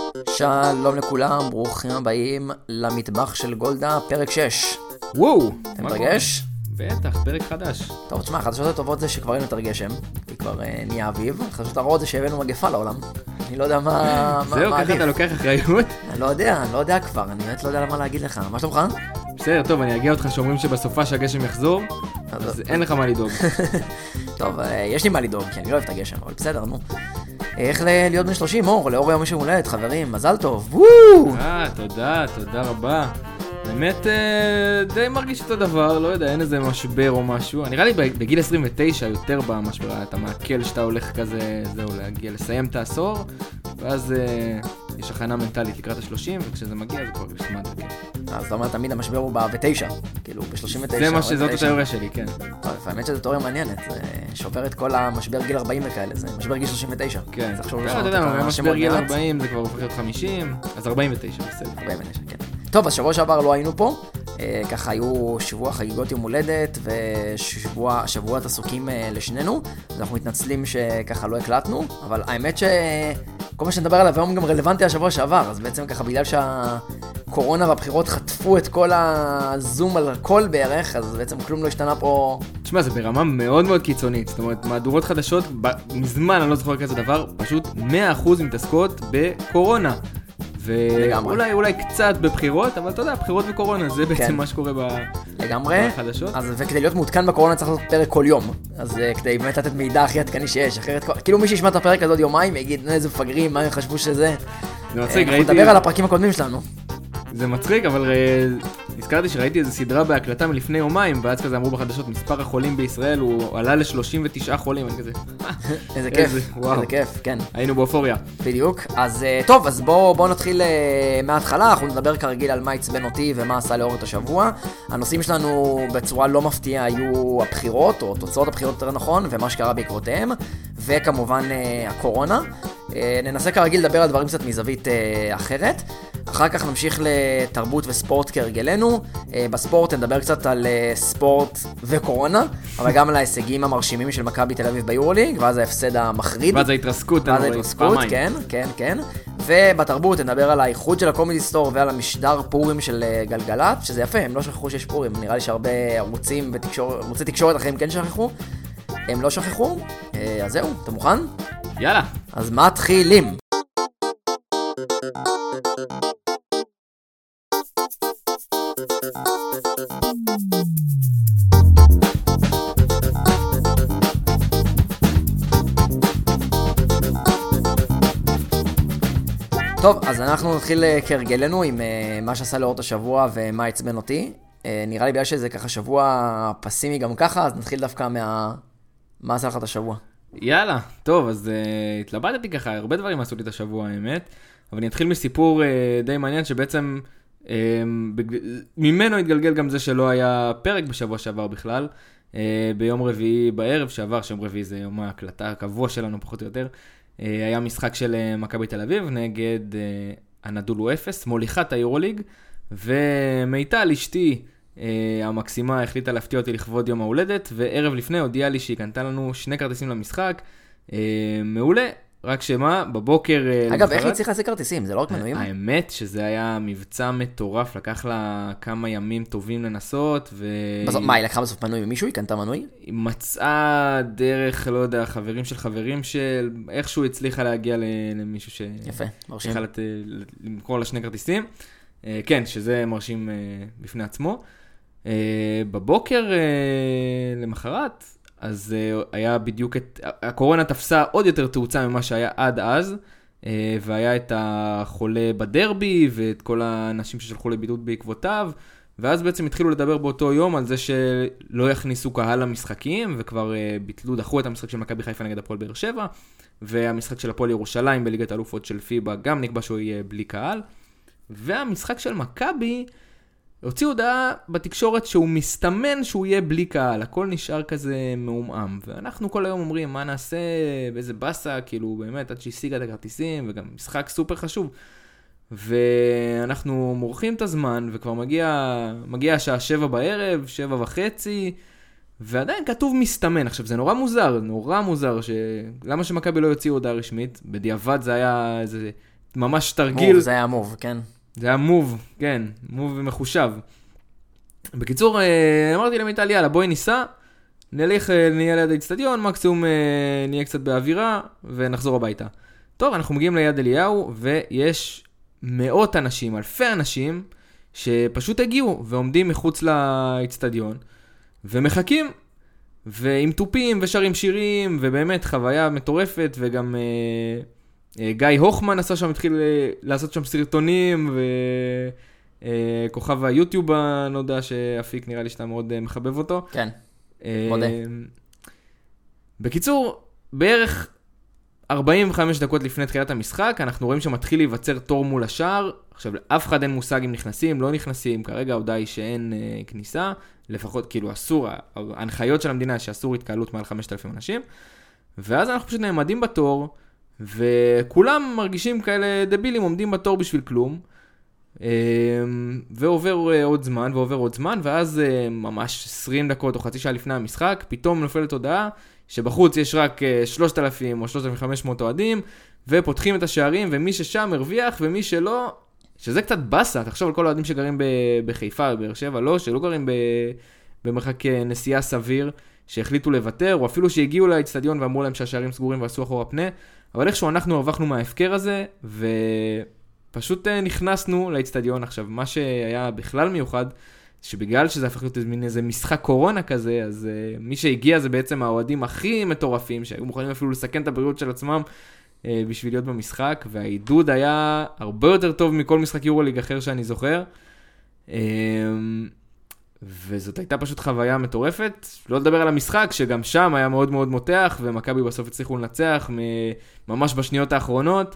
שלום לכולם, ברוכים הבאים למטבח של גולדה, פרק 6. וואו! אתה מתרגש? בטח, פרק חדש. טוב, תשמע, החדשות הטובות זה שכבר אין יותר גשם, כי כבר נהיה אביב. החדשות הרעות זה שהבאנו מגפה לעולם. אני לא יודע מה זהו, ככה אתה לוקח אחריות? אני לא יודע כבר, אני באמת לא יודע מה להגיד לך. מה שלומך? בסדר, טוב, אני אגיע אותך שאומרים שבסופה שהגשם יחזור, אז אין לך מה לדאוג. טוב, יש לי מה לדאוג, כי אני לא אוהב את הגשם, אבל בסדר, נו. איך להיות בן 30, אור, לאור יום יום הולדת, חברים, מזל טוב. תודה רבה. באמת די מרגיש אותו דבר, לא יודע, אין איזה משבר או משהו. נראה לי בגיל 29 יותר במשבר, אתה מעכל שאתה הולך כזה, זהו, להגיע, לסיים את העשור, ואז יש הכנה מנטלית לקראת ה-30, וכשזה מגיע זה כבר נחמד. אז אתה אומר, תמיד המשבר הוא ב-9, כאילו, ב-39. זה מה שזאת התיאוריה שלי, כן. טוב, האמת שזו תיאוריה מעניינת, זה שובר את כל המשבר גיל 40 וכאלה, זה משבר גיל 39. כן, אתה יודע, משבר גיל 40 זה כבר הופך להיות 50, אז 49, בסדר. 49, כן. טוב, אז שבוע שעבר לא היינו פה, ככה היו שבוע חגיגות יום הולדת ושבועת עסוקים לשנינו, אז אנחנו מתנצלים שככה לא הקלטנו, אבל האמת שכל מה שנדבר עליו היום גם רלוונטי השבוע שעבר, אז בעצם ככה בגלל שהקורונה והבחירות חטפו את כל הזום על הכל בערך, אז בעצם כלום לא השתנה פה. תשמע, זה ברמה מאוד מאוד קיצונית, זאת אומרת, מהדורות חדשות, מזמן אני לא זוכר כזה דבר, פשוט 100% מתעסקות בקורונה. ואולי קצת בבחירות, אבל אתה יודע, בחירות וקורונה, זה בעצם מה שקורה בחדשות. אז וכדי להיות מעודכן בקורונה צריך לעשות פרק כל יום. אז כדי באמת לתת מידע הכי עדכני שיש, אחרת כאילו מי שישמע את הפרק הזה עוד יומיים יגיד, איזה מפגרים, מה הם חשבו שזה. זה מצחיק, אנחנו נדבר על הפרקים הקודמים שלנו. זה מצחיק, אבל הזכרתי שראיתי איזו סדרה בהקלטה מלפני יומיים, ואז כזה אמרו בחדשות, מספר החולים בישראל הוא עלה ל-39 חולים, אני כזה. איזה כיף, איזה כיף, כן. היינו באופוריה. בדיוק, אז טוב, אז בואו נתחיל מההתחלה, אנחנו נדבר כרגיל על מה עצבן אותי ומה עשה לאור את השבוע. הנושאים שלנו בצורה לא מפתיעה היו הבחירות, או תוצאות הבחירות יותר נכון, ומה שקרה בעקבותיהם, וכמובן הקורונה. ננסה כרגיל לדבר על דברים קצת מזווית אחרת. אחר כך נמשיך לתרבות וספורט כהרגלנו. בספורט נדבר קצת על ספורט וקורונה, אבל גם על ההישגים המרשימים של מכבי תל אביב ביורוליג, ואז ההפסד המחריד. ואז ההתרסקות, כן. ובתרבות נדבר על האיחוד של הקומדי סטור ועל המשדר פורים של גלגלת, שזה יפה, הם לא שכחו שיש פורים. נראה לי שהרבה ערוצי תקשורת אחרים כן שכחו. הם לא שכחו. אז זהו, אתה מוכן? יאללה. אז מתחילים. טוב, אז אנחנו נתחיל כהרגלנו עם מה שעשה לאור את השבוע ומה עצבן אותי. נראה לי בגלל שזה ככה שבוע פסימי גם ככה, אז נתחיל דווקא מה עשה לך את השבוע. יאללה, טוב, אז התלבטתי ככה, הרבה דברים עשו לי את השבוע האמת, אבל אני אתחיל מסיפור די מעניין שבעצם ממנו התגלגל גם זה שלא היה פרק בשבוע שעבר בכלל, ביום רביעי בערב שעבר, שיום רביעי זה יום ההקלטה הקבוע שלנו פחות או יותר, היה משחק של מכבי תל אביב נגד הנדולו אפס, מוליכת היורוליג, ומיטל אשתי המקסימה החליטה להפתיע אותי לכבוד יום ההולדת, וערב לפני הודיעה לי שהיא קנתה לנו 2 כרטיסים למשחק, מעולה, רק שמה, בבוקר... אגב, איך היא צריכה להשיג כרטיסים? זה לא רק מנויים? האמת שזה היה מבצע מטורף, לקח לה כמה ימים טובים לנסות, מה, היא לקחה בסוף מנוי ממישהו? היא קנתה מנוי? היא מצאה דרך, לא יודע, חברים של חברים של... איכשהו הצליחה להגיע למישהו ש... יפה, מרשים. הצליחה למכור לה 2 כרטיסים. כן, שזה מרשים בפני עצמו. בבוקר למחרת, אז היה בדיוק הקורונה תפסה עוד יותר תאוצה ממה שהיה עד אז, והיה את החולה בדרבי, ואת כל האנשים ששלחו לבידוד בעקבותיו, ואז בעצם התחילו לדבר באותו יום על זה שלא יכניסו קהל למשחקים, וכבר דחו את המשחק של מכבי חיפה נגד הפועל באר שבע, והמשחק של הפועל ירושלים בליגת האלופות של פיבה גם נקבע שהוא יהיה בלי קהל, והמשחק של מכבי הוציא הודעה בתקשורת שהוא מסתמן שהוא יהיה בלי קהל, הכל נשאר כזה מעומעם, ואנחנו כל היום אומרים מה נעשה, באיזה בסה, כאילו באמת עד שהשיגה את הכרטיסים, וגם משחק סופר חשוב, ואנחנו מורחים את הזמן, וכבר מגיע השעה 7 בערב, 7:30, ועדיין כתוב מסתמן. עכשיו זה נורא מוזר, למה שמכבי לא יוציאו הודעה רשמית? בדיעבד זה היה איזה ממש תרגיל. מוב, זה היה מוב, כן. זה היה מוב, כן, מוב מחושב. בקיצור, אמרתי למיטל, יאללה, בואי ניסע, נהיה ליד האצטדיון, מקסימום נהיה קצת באווירה, ונחזור הביתה. טוב, אנחנו מגיעים ליד אליהו, ויש מאות אנשים, אלפי אנשים, שפשוט הגיעו, ועומדים מחוץ לאצטדיון, ומחכים, ועם טופים, ושרים שירים, ובאמת חוויה מטורפת, וגם גיא הוחמן התחיל לעשות שם סרטונים, וכוכב היוטיוב הנודע שאפיק, נראה לי שאתה מאוד מחבב אותו. כן, מודה. בקיצור, בערך 45 דקות לפני תחילת המשחק, אנחנו רואים שמתחיל להיווצר תור מול השער. עכשיו, לאף אחד אין מושג אם נכנסים, לא נכנסים. כרגע ההודעה היא שאין כניסה, לפחות כאילו אסור, ההנחיות של המדינה שאסור התקהלות מעל 5,000 אנשים. ואז אנחנו פשוט נעמדים בתור, וכולם מרגישים כאלה דבילים, עומדים בתור בשביל כלום. ועובר עוד זמן, ואז ממש 20 דקות או חצי שעה לפני המשחק, פתאום נופלת הודעה שבחוץ יש רק 3,000 או 3,500 אוהדים, ופותחים את השערים, ומי ששם הרוויח, ומי שלא, שזה קצת בסה, תחשוב על כל האוהדים שגרים בחיפה, בבאר שבע, לא, שלא גרים במרחק נסיעה סביר, שהחליטו לוותר, או אפילו שהגיעו לאצטדיון ואמרו להם שהשערים סגורים ועשו אחורה פנה, אבל איכשהו אנחנו הרווחנו מההפקר הזה, ופשוט נכנסנו לאצטדיון. עכשיו, מה שהיה בכלל מיוחד, שבגלל שזה הפך להיות איזה משחק קורונה כזה, אז מי שהגיע זה בעצם האוהדים הכי מטורפים, שהיו מוכנים אפילו לסכן את הבריאות של עצמם בשביל להיות במשחק, והעידוד היה הרבה יותר טוב מכל משחק יורוליג אחר שאני זוכר, וזאת הייתה פשוט חוויה מטורפת. לא לדבר על המשחק, שגם שם היה מאוד מאוד מותח, ומכבי בסוף הצליחו לנצח ממש בשניות האחרונות.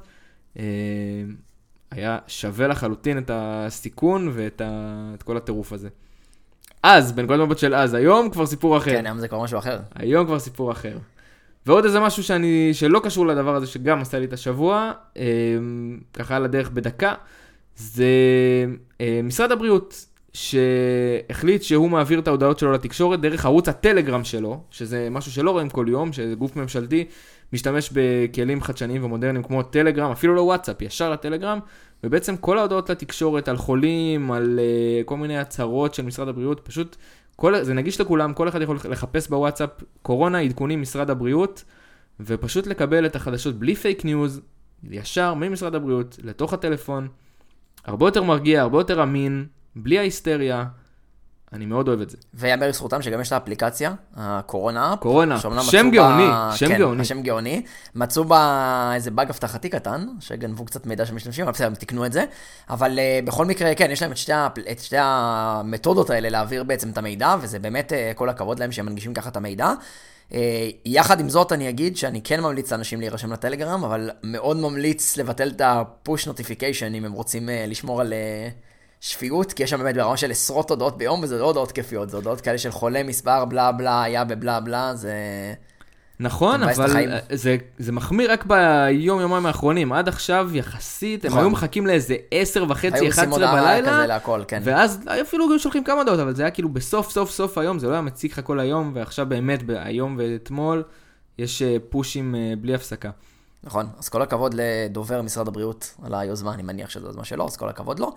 היה שווה לחלוטין את הסיכון ואת כל הטירוף הזה. אז, בנקודת מבט של אז, היום כבר סיפור אחר. כן, היום זה כבר משהו אחר. היום כבר סיפור אחר. ועוד איזה משהו שלא קשור לדבר הזה, שגם עשה לי את השבוע, ככה על הדרך בדקה, זה משרד הבריאות, שהחליט שהוא מעביר את ההודעות שלו לתקשורת דרך ערוץ הטלגרם שלו, שזה משהו שלא רואים כל יום, שזה גוף ממשלתי, משתמש בכלים חדשניים ומודרניים כמו טלגרם, אפילו לא וואטסאפ, ישר לטלגרם, ובעצם כל ההודעות לתקשורת על חולים, על כל מיני הצהרות של משרד הבריאות, פשוט זה נגיש לכולם, כל אחד יכול לחפש בוואטסאפ קורונה, עדכונים משרד הבריאות, ופשוט לקבל את החדשות בלי פייק ניוז, ישר ממשרד הבריאות לתוך הטלפון, הרבה יותר מרגיע, הרבה יותר אמין, בלי ההיסטריה. אני מאוד אוהב את זה. ויאמר לזכותם שגם יש את האפליקציה, הקורונה. קורונה, שם גאוני, שם גאוני. כן, השם גאוני. מצאו בה איזה באג הבטחתי קטן, שגנבו קצת מידע שמשתמשים, אבל בסדר, הם תקנו את זה. אבל בכל מקרה, כן, יש להם את שתי המתודות האלה להעביר בעצם את המידע, וזה באמת כל הכבוד להם שהם מנגישים ככה את המידע. יחד עם זאת אני אגיד שאני כן ממליץ לאנשים להירשם לטלגרם, אבל מאוד ממליץ לבטל את הפוש נוטיפיקיישן אם הם רוצים לשמור על שפיות, כי יש שם באמת ברמה של עשרות הודעות ביום, וזה לא הודעות כיפיות, זה הודעות כאלה של חולה מספר, בלה בלה, היה בבלה בלה, זה... נכון, אבל זה מחמיר רק ביום-יומיים האחרונים. עד עכשיו יחסית, הם היו מחכים לאיזה 10:30, 11 בלילה, ואז אפילו שולחים כמה הודעות, אבל זה היה כאילו בסוף היום, זה לא היה מציג לך כל היום, ועכשיו באמת היום ואתמול יש פושים בלי הפסקה. נכון, אז כל הכבוד לדובר משרד הבריאות על היוזמה, אני מניח שזה מה שלא, אז כל הכבוד לו.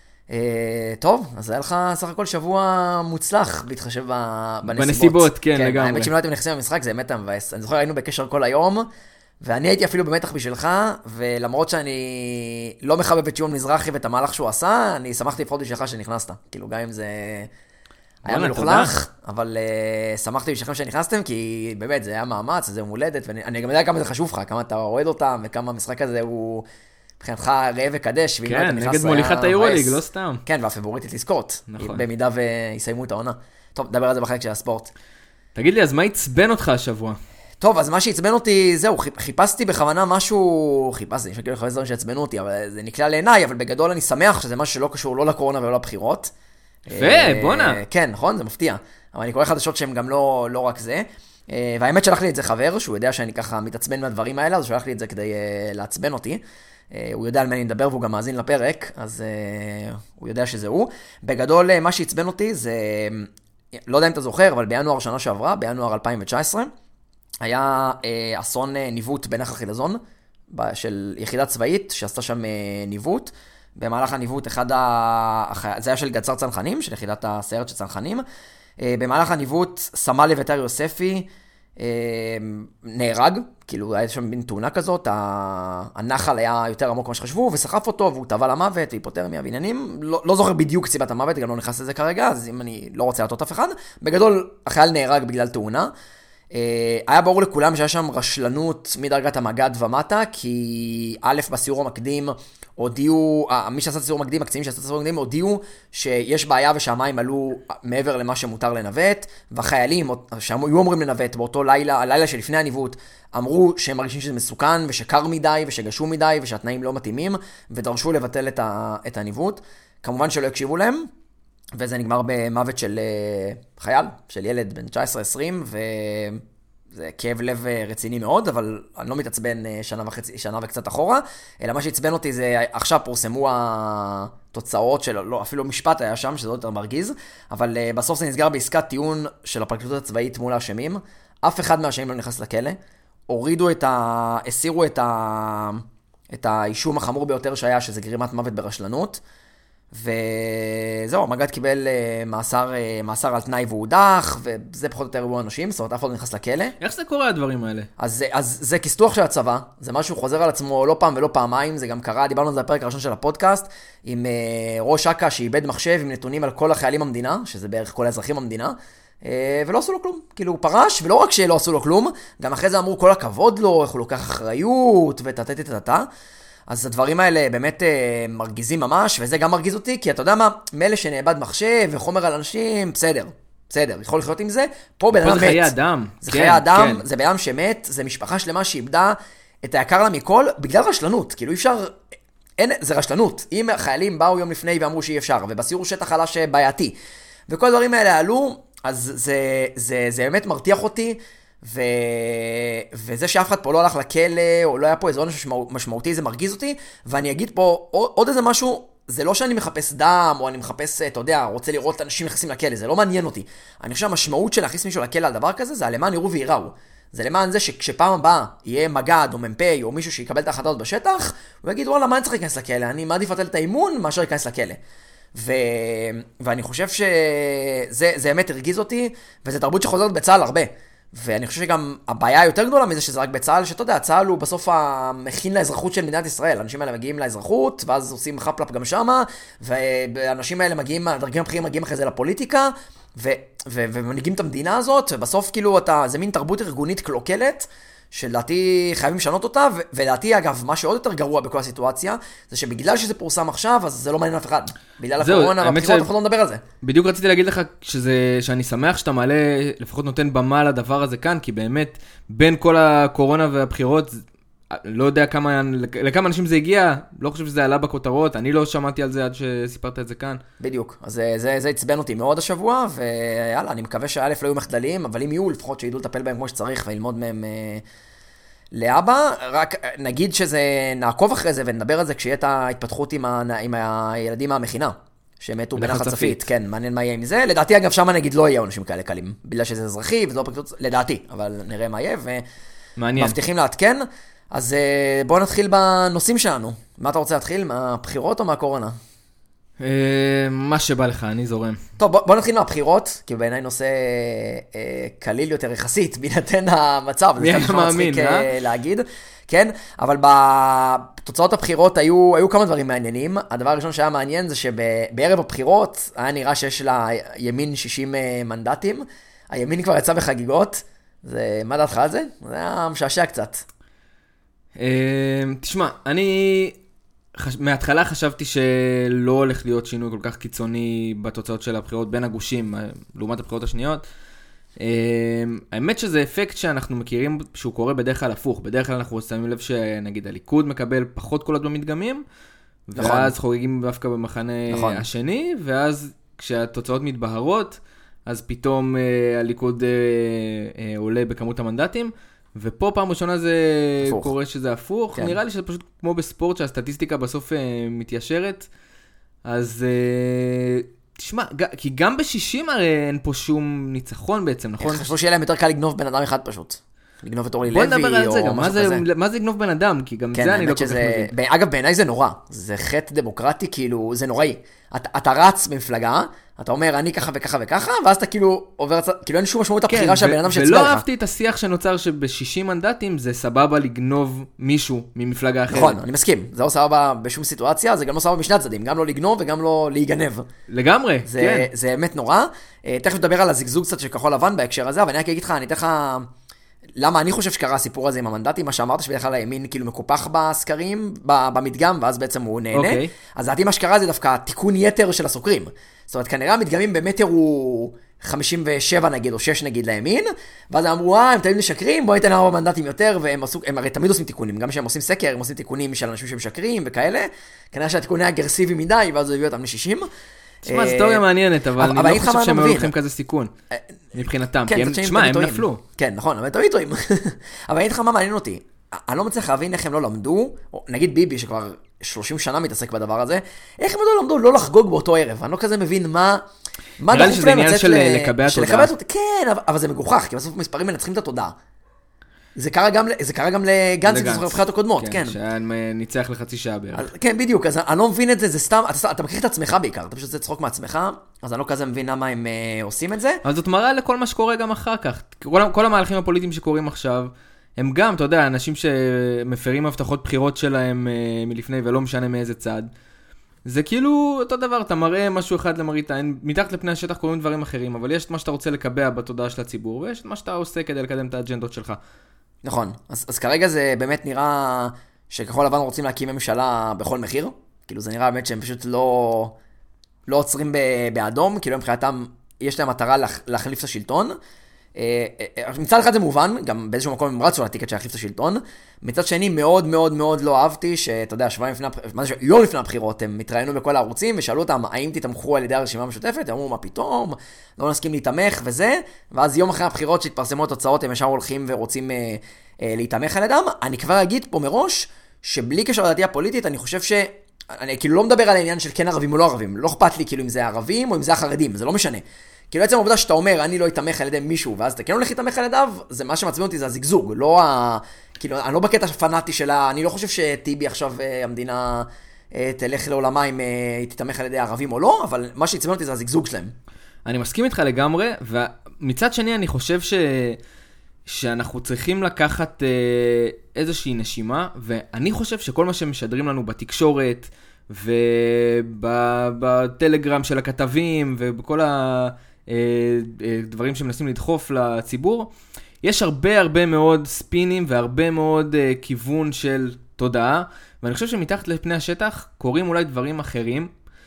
טוב, אז היה לך סך הכל שבוע מוצלח להתחשב בנסיבות, כן, לגמרי. האמת שאם לא הייתם נכנסים במשחק, זה באמת המבאס. אני זוכר, היינו בקשר כל היום, ואני הייתי אפילו במתח בשבילך, ולמרות שאני לא מחבב את שמעון מזרחי ואת המהלך שהוא עשה, אני שמחתי לפחות בשבילך שנכנסת. כאילו, גם אם זה היה מלוכלך, אבל שמחתי בשבילכם שנכנסתם, כי באמת זה היה מאמץ, זה מולדת, ואני גם יודע כמה זה חשוב לך, כמה אתה אוהד אותם, וכמה המשחק הזה הוא... מבחינתך ראה וקדש, כן, נגד מוליכת היורוליג, לא סתם. כן, והפבוריטית לזכות, במידה ויסיימו את העונה. טוב, נדבר על זה בחלק של הספורט. תגיד לי, אז מה יצבן אותך השבוע? טוב, אז מה שיצבן אותי, זהו, חיפשתי בכוונה משהו, אני חושב לחפש דברים שיצבנו אותי, אבל זה נקלע לעיניי, אבל בגדול אני שמח שזה משהו שלא קשור לא לקורונה ולא לבחירות. בונה. כן, נכון, זה מפתיע. אבל אני קורא חדשות שהן גם לא רק זה. והאמת שלח לי את זה חבר, שהוא יודע שאני ככה מתעצבן מהדברים האלה, אז שלח לי את זה כדי לעצבן אותי. הוא יודע על מה אני מדבר והוא גם מאזין לפרק, אז הוא יודע שזה הוא. בגדול, מה שהצבן אותי זה, לא יודע אם אתה זוכר, אבל בינואר שנה שעברה, בינואר 2019, היה אסון ניווט בנחל חילזון, של יחידה צבאית שעשתה שם ניווט. במהלך הניווט, זה היה של גדס"ר צנחנים, של יחידת הסיירת של צנחנים. במהלך הניווט, סמל לויתר יוספי נהרג, כאילו היה שם בין תאונה כזאת, הנחל היה יותר עמוק כמו שחשבו, וסחף אותו, והוא טבע למוות, והיפותרמיה ועניינים. לא זוכר בדיוק סיבת המוות, גם לא נכנס לזה כרגע, אז אם אני לא רוצה להטות אף אחד, בגדול, החייל נהרג בגלל תאונה. היה ברור לכולם שהיה שם רשלנות מדרגת המג"ד ומטה, כי א' בסיור המקדים הודיעו, מי שעשה את הסיור המקדים, הקצינים שעשה את הסיור המקדים, הודיעו שיש בעיה ושהמים עלו מעבר למה שמותר לנווט, והחיילים שהיו אמורים לנווט באותו לילה, הלילה שלפני הניווט, אמרו שהם מרגישים שזה מסוכן ושקר מדי ושגשו מדי ושהתנאים לא מתאימים, ודרשו לבטל את הניווט. כמובן שלא הקשיבו להם, וזה נגמר במוות של חייל, של ילד בן 19-20, וזה כאב לב רציני מאוד, אבל אני לא מתעצבן שנה וקצת אחורה, אלא מה שהצבן אותי זה, עכשיו פורסמו התוצאות של, לא, אפילו משפט היה שם, שזה עוד יותר מרגיז, אבל בסוף זה נסגר בעסקת טיעון של הפרקליטות הצבאית מול האשמים, אף אחד מהאשמים לא נכנס לכלא, הסירו את האישום החמור ביותר שהיה, שזה גרימת מוות ברשלנות, וזהו, המג"ד קיבל מאסר על תנאי והודח, וזה פחות או יותר אירוע אנשים, זאת אומרת, אף אחד לא נכנס לכלא. איך זה קורה הדברים האלה? אז זה כסתוח של הצבא, זה משהו חוזר על עצמו לא פעם ולא פעמיים, זה גם קרה, דיברנו על זה בפרק הראשון של הפודקאסט, עם ראש אכ"א שאיבד מחשב עם נתונים על כל החיילים במדינה, שזה בערך כל האזרחים במדינה, ולא עשו לו כלום, כאילו הוא פרש, ולא רק שלא עשו לו כלום, גם אחרי זה אמרו כל הכבוד לו, איך הוא לוקח אחריות, ותתתתתתה. אז הדברים האלה באמת מרגיזים ממש, וזה גם מרגיז אותי, כי אתה יודע מה, מלא שנאבד מחשב וחומר על אנשים, בסדר, יכול לחיות עם זה, פה בן אדם מת. זה חיי אדם. זה חיי אדם, זה בן אדם שמת, זה משפחה שלמה שאיבדה את היקר לה מכל, בגלל רשלנות, כאילו אי אפשר, זה רשלנות. אם החיילים באו יום לפני ואמרו שאי אפשר, ובסיור שטח חלש בעייתי, וכל הדברים האלה עלו, אז זה באמת מרתיח אותי, וזה שאף אחד פה לא הלך לכלא, או לא היה פה איזה עונש משמעותי, זה מרגיז אותי, ואני אגיד פה עוד איזה משהו, זה לא שאני מחפש דם, או אני מחפש, אתה יודע, רוצה לראות אנשים נכנסים לכלא, זה לא מעניין אותי. אני חושב שהמשמעות של להכניס מישהו לכלא על דבר כזה, זה למען יראו ויראו. זה למען זה שכשפעם הבאה יהיה מג"ד או מ"פ או מישהו שיקבל את ההחלטות בשטח, הוא יגיד, וואלה, מה אני צריך להיכנס לכלא? אני מעדיף לתת את האימון מאשר להיכנס לכלא. ואני חושב שזה באמת הרגיז אותי, וזה תרבות שחוזרת בצה"ל הרבה. ואני חושב שגם הבעיה היותר גדולה מזה שזה רק בצה"ל, שאתה יודע, צה"ל הוא בסוף המכין לאזרחות של מדינת ישראל. האנשים האלה מגיעים לאזרחות, ואז עושים חפלפ גם שמה, והאנשים האלה מגיעים, הדרגים הבכירים מגיעים אחרי זה לפוליטיקה, ומנהיגים את המדינה הזאת, ובסוף כאילו זה מין תרבות ארגונית קלוקלת, שלדעתי חייבים לשנות אותה, ולדעתי אגב, מה שעוד יותר גרוע בכל הסיטואציה, זה שבגלל שזה פורסם עכשיו, אז זה לא מעניין אף אחד. בגלל הקורונה והבחירות, אנחנו לא נדבר על זה. בדיוק רציתי להגיד לך שאני שמח שאתה מעלה, לפחות נותן במה לדבר הזה כאן, כי באמת, בין כל הקורונה והבחירות, לא יודע לכמה אנשים זה הגיע, לא חושב שזה עלה בכותרות, אני לא שמעתי על זה עד שסיפרת את זה כאן. בדיוק, אז זה הצבן אותי מאוד השבוע, ויאללה, אני מקווה שא' לא יהיו מחדלים, אבל אם יהיו, לפחות שידעו לטפל בהם כמו שצריך, וללמוד מהם לאבא. רק נגיד שזה, נעקוב אחרי זה, ונדבר על זה כשיהיה את ההתפתחות עם הילדים מהמכינה, שמתו בנחל צפית. כן, מעניין מה יהיה עם זה. לדעתי, אגב, שם נגיד לא יהיה עונשים כאלה קלים, בגלל שזה אזרחי, וזה לא פרקטות, לדעתי, אבל נראה מה יהיה, ומבטיחים לעדכן. אז בואו נתחיל בנושאים שלנו. מה אתה רוצה להתחיל? מהבחירות או מהקורונה? מה שבא לך, אני זורם. טוב, בואו נתחיל מהבחירות, כי בעיניי נושא קליל יותר יחסית, בהינתן המצב. מי היה מאמין, להגיד. כן, אבל בתוצאות הבחירות היו כמה דברים מעניינים. הדבר הראשון שהיה מעניין זה שבערב הבחירות היה נראה שיש לימין 60 מנדטים. הימין כבר יצא בחגיגות. מה דעתך על זה? זה היה משעשע קצת. תשמע, אני מההתחלה חשבתי שלא הולך להיות שינוי כל כך קיצוני בתוצאות של הבחירות בין הגושים, לעומת הבחירות השניות. האמת שזה אפקט שאנחנו מכירים שהוא קורה בדרך כלל הפוך. בדרך כלל אנחנו שמים לב שנגיד הליכוד מקבל פחות קולות במדגמים, ואז חוגגים דווקא במחנה השני, ואז כשהתוצאות מתבהרות, אז פתאום הליכוד עולה בכמות המנדטים, ופה פעם ראשונה זה קורה שזה הפוך. כן. נראה לי שזה פשוט כמו בספורט שהסטטיסטיקה בסוף מתיישרת. אז תשמע, כי גם ב-60 הרי אין פה שום ניצחון בעצם, נכון? חשבו שיהיה להם יותר קל לגנוב בן אדם אחד פשוט. לגנוב את אורלי בוא לוי, נדבר על זה גם, או משהו כזה. מה זה לגנוב בן אדם? כי גם כן, זה אני לא האמת כל כך שזה... מבין. אגב, בעיניי זה נורא. זה חטא דמוקרטי, כאילו, זה נוראי. אתה רץ במפלגה, אתה אומר, אני ככה וככה וככה, ואז אתה כאילו עובר, כאילו אין שום משמעות הבחירה של הבן אדם שהצביע לך. ולא אהבתי את השיח שנוצר שב-60 מנדטים זה סבבה לגנוב מישהו ממפלגה אחרת. נכון, אני מסכים. זה לא סבבה בשום סיטואציה, זה גם לא סבבה משני הצדדים, גם לא לגנוב וגם לא להיגנב. לגמרי, כן. זה אמת נורא. תכף נדבר על הזגזוג קצת של כחול לבן בהקשר הזה, אבל אני רק אגיד לך, אני אתן לך... למה אני חושב שקרה הסיפור הזה עם המנדטים, מה שאמרת שבדרך כלל הימין כאילו מקופח בסקרים, במדגם, ואז בעצם הוא נהנה. אוקיי. אז לדעתי מה שקרה זה דווקא תיקון יתר של הסוקרים. זאת אומרת, כנראה המדגמים באמת הראו 57 נגיד, או 6 נגיד לימין, ואז הם אמרו, הם תמיד משקרים, בואו ניתן 4 מנדטים יותר, הם הרי תמיד עושים תיקונים, גם כשהם עושים סקר, הם עושים תיקונים של אנשים שמשקרים וכאלה, כנראה שהתיקון היה אגרסיבי מדי, ואז הוא הביא אותם ל-60. תשמע, זו תיאוריה מעניינת, אבל אני לא חושב שהם היו לוקחים כזה סיכון, מבחינתם, כי הם, תשמע, הם נפלו. כן, נכון, אבל תמיד טועים. אבל אני אגיד לך מה מעניין אותי, אני לא מצליח להבין איך הם לא למדו, או נגיד ביבי שכבר 30 שנה מתעסק בדבר הזה, איך הם לא למדו לא לחגוג באותו ערב, אני לא כזה מבין מה נראה לי שזה עניין של לקבע תודעה. כן, אבל זה מגוחך, כי בסוף מספרים מנצחים את התודעה. זה קרה גם לגנץ בזוכר הבחירות הקודמות, כן. שניצח לחצי שעה בערך. כן, בדיוק, אז אני לא מבין את זה, זה סתם, אתה מכיר את עצמך בעיקר, אתה פשוט עושה צחוק מעצמך, אז אני לא כזה מבין למה הם עושים את זה. אבל זאת מראה לכל מה שקורה גם אחר כך. כל המהלכים הפוליטיים שקורים עכשיו, הם גם, אתה יודע, אנשים שמפרים הבטחות בחירות שלהם מלפני ולא משנה מאיזה צד. זה כאילו אותו דבר, אתה מראה משהו אחד למראית עין, מתחת לפני השטח קוראים דברים אחרים, אבל יש את מה שאתה רוצה לקבע בתודעה של הציבור, ויש את מה שאתה עושה כדי לקדם את האג'נדות שלך. נכון, אז כרגע זה באמת נראה שכחול לבן רוצים להקים ממשלה בכל מחיר, כאילו זה נראה באמת שהם פשוט לא עוצרים באדום, כאילו מבחינתם יש להם מטרה להחליף את השלטון. מצד אחד זה מובן, גם באיזשהו מקום הם רצו להעתיק את שיחליף את השלטון, מצד שני מאוד מאוד מאוד לא אהבתי שאתה יודע, יום לפני הבחירות הם מתראיינו בכל הערוצים ושאלו אותם האם תתמכו על ידי הרשימה המשותפת, הם אמרו מה פתאום, לא נסכים להתמך וזה, ואז יום אחרי הבחירות שהתפרסמו התוצאות הם ישר הולכים ורוצים להתמך על ידם. אני כבר אגיד פה מראש שבלי קשר לדעתי הפוליטית אני חושב אני כאילו לא מדבר על העניין של כן ערבים או לא ערבים, לא אכפת לי כאילו אם זה ערבים או אם זה החרדים, זה לא משנה. כאילו בעצם העובדה שאתה אומר, אני לא אתמך על ידי מישהו, ואז אתה כן הולך להתמך על ידיו, זה מה שמצביע אותי, זה הזגזוג, כאילו, אני לא בקטע פנאטי שלה, אני לא חושב שטיבי עכשיו המדינה תלך לעולמה אם היא תתמך על ידי ערבים או לא, אבל מה שהצביע אותי זה הזגזוג שלהם. אני מסכים איתך לגמרי, ומצד שני אני חושב שאנחנו צריכים לקחת איזושהי נשימה, ואני חושב שכל מה שמשדרים לנו בתקשורת, ובטלגרם של הכתבים, ובכל הדברים שמנסים לדחוף לציבור, יש הרבה מאוד ספינים, והרבה מאוד כיוון של תודעה, ואני חושב שמתחת לפני השטח קורים אולי דברים אחרים.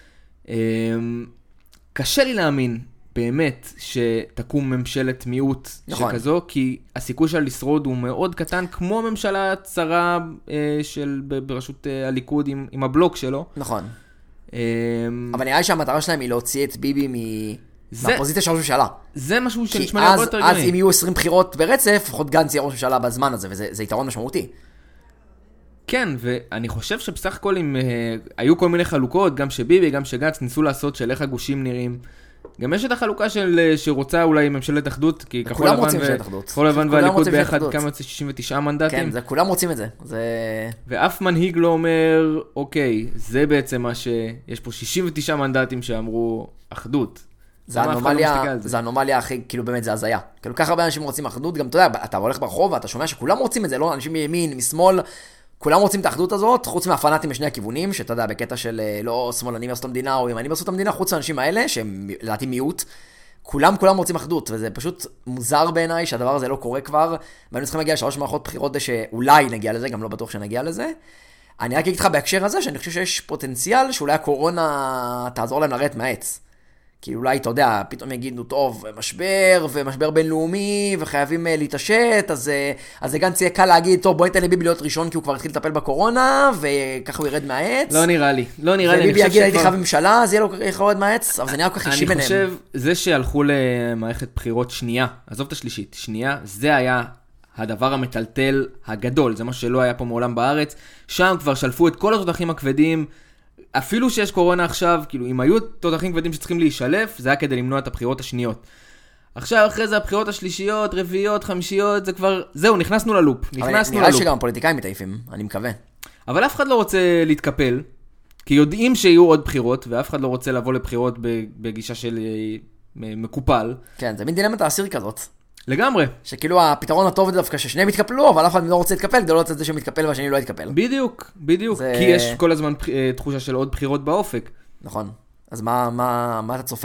קשה לי להאמין באמת שתקום ממשלת מיעוט שכזו, כי הסיכוי שלה לשרוד הוא מאוד קטן, כמו ממשלה צרה בראשות הליכוד עם הבלוק שלו. נכון. אבל נראה לי שהמטרה שלהם היא להוציא את ביבי מהפוזיציה של ראש ממשלה. זה משהו שנשמע לי הרבה יותר גרעי. אז אם יהיו 20 בחירות ברצף, לפחות גנץ יהיה ראש ממשלה בזמן הזה, וזה יתרון משמעותי. כן, ואני חושב שבסך הכל היו כל מיני חלוקות, גם שביבי, גם שגנץ ניסו לעשות של איך הגושים נראים. גם יש את החלוקה שרוצה אולי ממשלת אחדות, כי כחול לבן והליכוד ביחד כמה יוצא 69 מנדטים. כן, כולם רוצים את זה. ואף מנהיג לא אומר, אוקיי, זה בעצם מה שיש פה 69 מנדטים שאמרו אחדות. זה אנומליה הכי, כאילו באמת זה הזיה. כאילו ככה הרבה אנשים רוצים אחדות, גם אתה יודע, אתה הולך ברחוב ואתה שומע שכולם רוצים את זה, לא אנשים מימין, משמאל, כולם רוצים את האחדות הזאת, חוץ מהפנאטים בשני הכיוונים, שאתה יודע, בקטע של לא שמאלנים עשו את המדינה, או ימנים עשו את המדינה, חוץ מהאנשים האלה, שהם לדעתי מיעוט, כולם רוצים אחדות, וזה פשוט מוזר בעיניי שהדבר הזה לא קורה כבר, והיינו צריכים להגיע ל3 מערכות בחירות שאולי נגיע לזה, גם לא בטוח שנגיע לזה. אני רק אגיד לך בהקשר הזה, שאני חושב שיש פוטנציאל שאולי הקורונה תעזור להם לרדת מהעץ. כי אולי, אתה יודע, פתאום יגידו, טוב, ומשבר בינלאומי, וחייבים להתעשת, אז זה גם יהיה קל להגיד, טוב, בוא ניתן לביבי להיות ראשון, כי הוא כבר התחיל לטפל בקורונה, וככה הוא ירד מהעץ. לא נראה לי. וביבי יגיד, הייתי חייב ממשלה, אז יהיה לו איך לרד מהעץ, אבל זה נראה כל כך אישי ביניהם. אני חושב, זה שהלכו למערכת בחירות שנייה, עזוב את השלישית, שנייה, זה היה הדבר המטלטל הגדול, זה מה שלא היה פה מעולם בארץ, שם כבר שלפו את כל התותחים הכבדים, אפילו שיש קורונה עכשיו, כאילו, אם היו תותחים כבדים שצריכים להישלף, זה היה כדי למנוע את הבחירות השניות. עכשיו אחרי זה הבחירות השלישיות, רביעיות, חמישיות, זה כבר, זהו, נכנסנו ללופ. נראה לי שגם פוליטיקאים מתעייפים, אני מקווה. אבל אף אחד לא רוצה להתקפל, כי יודעים שיהיו עוד בחירות, ואף אחד לא רוצה לבוא לבחירות בגישה של מקופל. כן, זה מין דילמת האסיר כזאת. לגמרי. שכאילו הפתרון הטוב זה דווקא ששניהם יתקפלו, אבל אף אחד לא רוצה להתקפל, כדי לא לצאת זה שמתקפל והשני לא יתקפל. בדיוק. כי יש כל הזמן תחושה של עוד בחירות באופק. נכון. אז מה אתה צופה?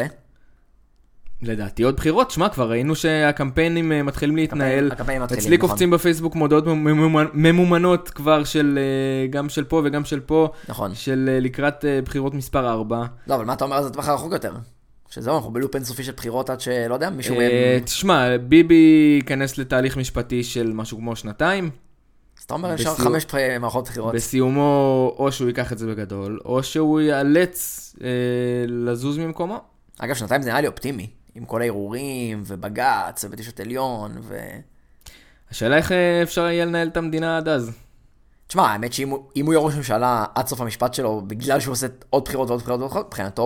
לדעתי עוד בחירות, שמה, כבר ראינו שהקמפיינים מתחילים להתנהל. אצלי קופצים בפייסבוק מודעות ממומנות כבר גם של פה וגם של פה. נכון. של לקראת בחירות מספר 4. לא, אבל מה אתה אומר על זה טווח הרחוק יותר? שזהו, אנחנו בלופ אינסופי של בחירות עד שלא יודע, מישהו מהם... תשמע, ביבי ייכנס לתהליך משפטי של משהו כמו 2. אז אתה אומר, אפשר 5 מערכות בחירות. בסיומו, או שהוא ייקח את זה בגדול, או שהוא ייאלץ לזוז ממקומו. אגב, 2 זה נראה לי אופטימי, עם כל הערעורים, ובג"ץ, ובית המשפט העליון, השאלה איך אפשר יהיה לנהל את המדינה עד אז. תשמע, האמת שאם הוא יהיה ראש ממשלה עד סוף המשפט שלו, בגלל שהוא עושה עוד בחירות ועוד בחירות ועוד בחירות, מבחינתו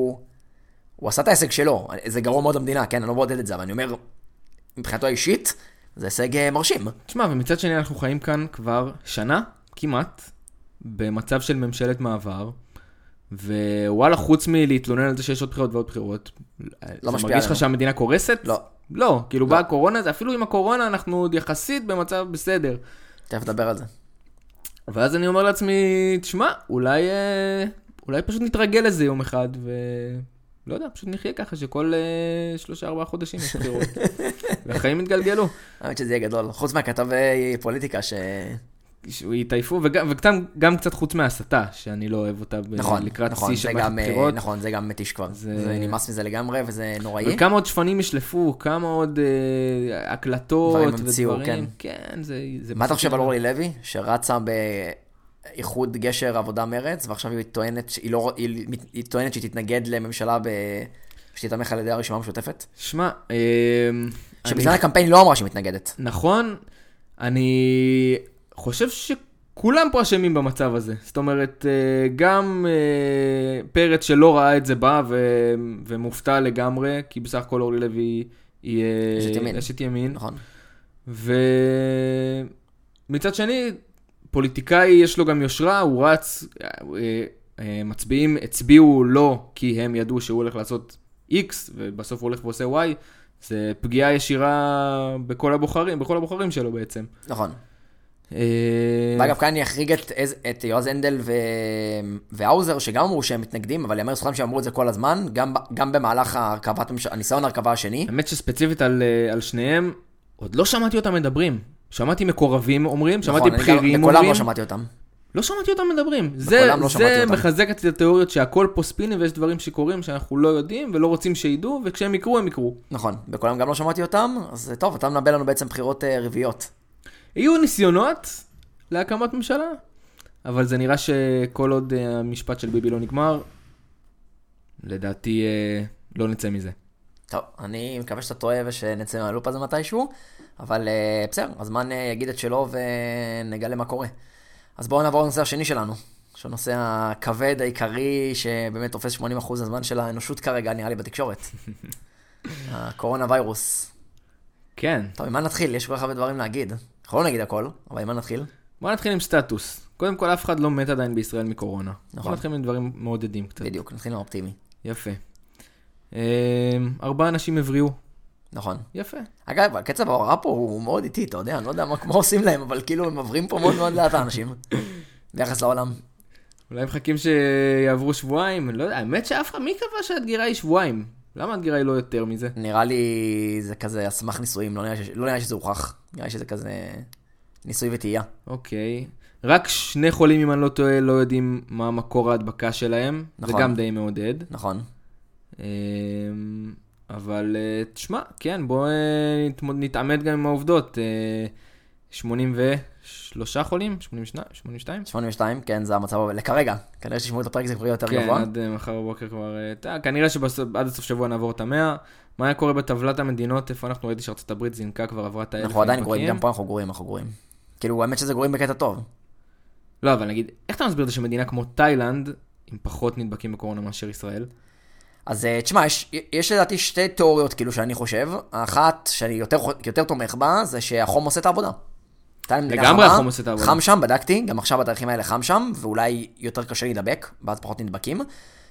הוא עשה את ההישג שלו. זה גרוע מאוד למדינה, כן, אני לא בודד את זה, אבל אני אומר, מבחינתו האישית, זה הישג מרשים. תשמע, ומצד שני אנחנו חיים כאן כבר שנה, כמעט, במצב של ממשלת מעבר, ווואלה, חוץ מלהתלונן על זה שיש עוד בחירות ועוד בחירות, לא זה מרגיש לך שהמדינה קורסת? לא. לא, כאילו באה הקורונה, זה אפילו עם הקורונה אנחנו עוד יחסית במצב בסדר. תכף נדבר על זה. ואז אני אומר לעצמי, תשמע, אולי פשוט נתרגל לזה יום אחד, לא יודע, פשוט נחיה ככה שכל 3-4 חודשים יש בחירות. והחיים מתגלגלו. האמת שזה יהיה גדול. חוץ מהכתבי פוליטיקה שהוא יתעייפו, וגם קצת חוץ מהסתה, שאני לא אוהב אותה לקראת שיא של בחירות. נכון, זה גם מתיש כבר. זה נמאס מזה לגמרי, וזה נוראי. וכמה עוד שפנים ישלפו, כמה עוד הקלטות ודברים. כן, זה... מה אתה חושב על אורלי לוי, שרצה איחוד גשר עבודה מרץ, ועכשיו היא טוענת שהיא תתנגד לממשלה שתתמך על ידי הרשימה המשותפת? שמע, שבזמן הקמפיין לא אמרה שהיא מתנגדת. נכון, אני חושב שכולם פה אשמים במצב הזה. זאת אומרת, גם פרץ שלא ראה את זה בא ומופתע לגמרי, כי בסך הכל אורלי לוי היא אשת ימין. נכון. ומצד שני, פוליטיקאי יש לו גם יושרה, הוא רץ, מצביעים, הצביעו לו כי הם ידעו שהוא הולך לעשות X, ובסוף הוא הולך ועושה Y, זה פגיעה ישירה בכל הבוחרים שלו בעצם. נכון. ואגב, כאן אני אחריג את יועז הנדל והאוזר, שגם אמרו שהם מתנגדים, אבל יאמר זכותם שהם אמרו את זה כל הזמן, גם במהלך הניסיון הרכבה השני. האמת שספציפית על שניהם, עוד לא שמעתי אותם מדברים. שמעתי מקורבים אומרים, שמעתי בכירים אומרים. בכולם לא שמעתי אותם. לא שמעתי אותם מדברים. זה מחזק את התיאוריות שהכל פה ספיני, ויש דברים שקורים שאנחנו לא יודעים ולא רוצים שידעו, וכשהם יקרו, הם יקרו. נכון, בכולם גם לא שמעתי אותם, אז טוב, אתה מנבא לנו בעצם בחירות רביעיות. יהיו ניסיונות להקמת ממשלה, אבל זה נראה שכל עוד המשפט של ביבי לא נגמר, לדעתי לא נצא מזה. טוב, אני מקווה שאתה טועה ושנצא מהלופ הזה מתישהו, אבל בסדר, הזמן יגיד את שלו ונגלה מה קורה. אז בואו נעבור לנושא השני שלנו, שהנושא הכבד העיקרי שבאמת תופס 80% הזמן של האנושות כרגע, נראה לי בתקשורת. הקורונה ויירוס. כן. טוב, עם מה נתחיל? יש כל כך הרבה דברים להגיד. אנחנו לא נגיד הכל, אבל עם מה נתחיל? בוא נתחיל עם סטטוס. קודם כל, אף אחד לא מת עדיין בישראל מקורונה. נכון. בוא נתחיל עם דברים מעודדים קצת. בדיוק, נתחיל עם אופטימי. יפה. 4 אנשים הבריאו. נכון. יפה. אגב, קצב ההוראה פה הוא מאוד איטי, אתה יודע, אני לא יודע מה עושים להם, אבל כאילו הם עוברים פה מאוד מאוד לאט האנשים. ביחס לעולם. אולי מחכים שיעברו שבועיים, לא יודע, האמת שאף אחד, מי קבע שהדגירה היא שבועיים? למה הדגירה היא לא יותר מזה? נראה לי זה כזה הסמך ניסויים, לא נראה לי שזה הוכח. נראה לי שזה כזה ניסוי וטעייה. אוקיי. רק 2 חולים, אם אני לא טועה, לא יודעים מה מקור ההדבקה שלהם. נכון. זה גם די מעודד. נכון. אבל תשמע, כן, בוא נתעמד גם עם העובדות. 83 חולים? 82? 82, כן, זה המצב לכרגע. כנראה שתשמעו את הפרק זה כבר יותר גבוה. כן, עד מחר בבוקר כבר... כנראה שעד הסוף שבוע נעבור את 100. מה היה קורה בטבלת המדינות? איפה אנחנו ראיתי שארצות הברית זינקה כבר עברה את 1,000 אנחנו עדיין גרועים, גם פה אנחנו גרועים. כאילו, האמת שזה גרועים בקטע טוב. לא, אבל נגיד, איך אתה מסביר את זה שמדינה כמו תאילנד, עם פחות נדבקים בקורונה מאשר ישראל? אז תשמע, יש לדעתי שתי תיאוריות כאילו שאני חושב. האחת שאני יותר תומך בה, זה שהחום עושה את העבודה. לגמרי החום עושה את העבודה. חם שם, בדקתי, גם עכשיו בתאריכים האלה חם שם, ואולי יותר קשה להידבק, ואז פחות נדבקים.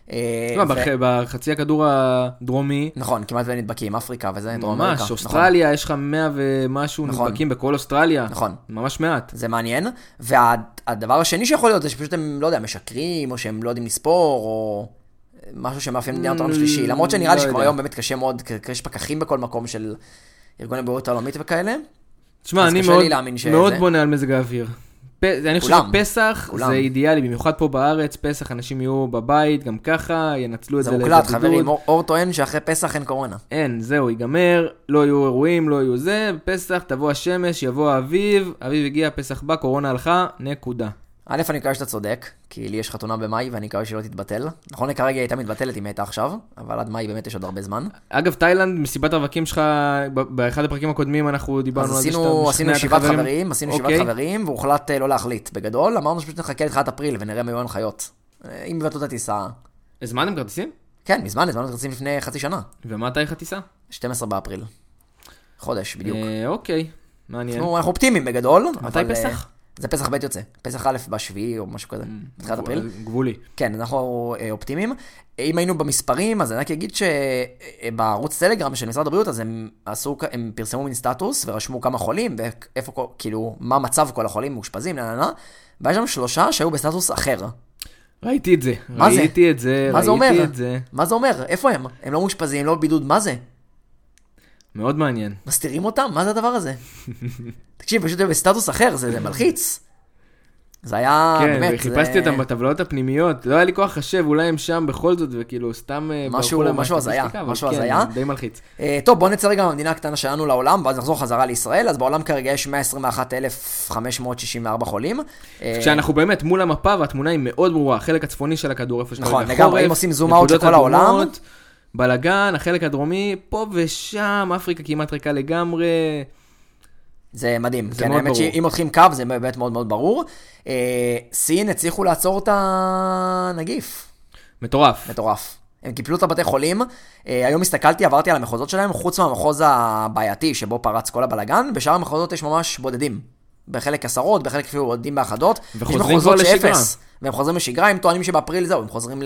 בחצי הכדור הדרומי. נכון, כמעט ונדבקים, אפריקה וזה, דרום אמריקה. ממש, אוסטרליה, יש לך 100 ומשהו נדבקים בכל אוסטרליה. נכון. ממש מעט. זה מעניין. והדבר השני שיכול להיות זה שפשוט הם, לא יודע, משקרים, או שהם לא יודעים לספור, או משהו שמאפיין מדינת העולם שלישי. למרות שנראה לי שכבר היום באמת קשה מאוד, יש פקחים בכל מקום של ארגוני הבריאות העולמית וכאלה. תשמע, אני מאוד בונה על מזג האוויר. אני חושב שפסח זה אידיאלי, במיוחד פה בארץ, פסח אנשים יהיו בבית, גם ככה, ינצלו את זה. זה מוקלט, חברים, אור טוען שאחרי פסח אין קורונה. אין, זהו, ייגמר, לא יהיו אירועים, לא יהיו זה, פסח, תבוא השמש, יבוא האביב, אביב הגיע, פסח בא, קורונה הלכה, נקודה. א', אני מקווה שאתה צודק, כי לי יש חתונה במאי, ואני מקווה שלא תתבטל. נכון, כרגע היא הייתה מתבטלת אם הייתה עכשיו, אבל עד מאי באמת יש עוד הרבה זמן. אגב, תאילנד, מסיבת הרווקים שלך, באחד הפרקים הקודמים אנחנו דיברנו על זה שאתה עשינו ישיבת חברים, והוחלט לא להחליט. בגדול, אמרנו שפשוט נחכה לתחילת אפריל, ונראה מה יהיו הנחיות. אם מבטלו את הטיסה. הזמנתם כרטיסים? כן, הזמנו כרטיסים לפני חצי שנה. ומה תאריך הטיסה? 12 באפריל. חודש, בדיוק. אוקיי, מעניין. אנחנו אופטימיים בגדול. מתי פסח? זה פסח ב' יוצא, פסח א' בשביעי או משהו כזה, תחילת אפריל. גבולי. כן, אנחנו אופטימיים. אם היינו במספרים, אז אני רק אגיד שבערוץ טלגרם של משרד הבריאות, אז הם פרסמו מן סטטוס ורשמו כמה חולים, ואיפה, כאילו, מה מצב כל החולים מאושפזים, ויש שם 3 שהיו בסטטוס אחר. ראיתי את זה. מה זה? ראיתי את זה. מה זה אומר? איפה הם? הם לא מאושפזים, לא בבידוד, מה זה? מאוד מעניין. מסתירים אותם? מה זה הדבר הזה? תקשיב, פשוט בסטטוס אחר, זה מלחיץ. זה היה באמת... כן, וחיפשתי אותם בטבלאות הפנימיות, לא היה לי כוח חשב, אולי הם שם בכל זאת, וכאילו סתם... משהו הזיה, משהו הזיה. די מלחיץ. טוב, בוא נצא רגע מהמדינה הקטנה שלנו לעולם, ואז נחזור חזרה לישראל, אז בעולם כרגע יש 121,564 חולים. כשאנחנו באמת מול המפה, והתמונה היא מאוד ברורה, החלק הצפוני של הכדור, איפה נכון, לגמרי, אם עושים זום אאוט לכל העולם. בלגן, החלק הדרומי, פה ושם, אפריקה כמעט ריקה לגמרי. זה מדהים. כן, האמת שאם הולכים קו, זה באמת מאוד מאוד ברור. סין הצליחו לעצור את הנגיף. מטורף. הם קיפלו את הבתי חולים. היום הסתכלתי, עברתי על המחוזות שלהם, חוץ מהמחוז הבעייתי, שבו פרץ כל הבלגן, בשאר המחוזות יש ממש בודדים. בחלק עשרות, בחלק אפילו בודדים באחדות. וחוזרים כבר לשגרה. והם חוזרים לשגרה, הם טוענים שבאפריל זהו, הם חוזרים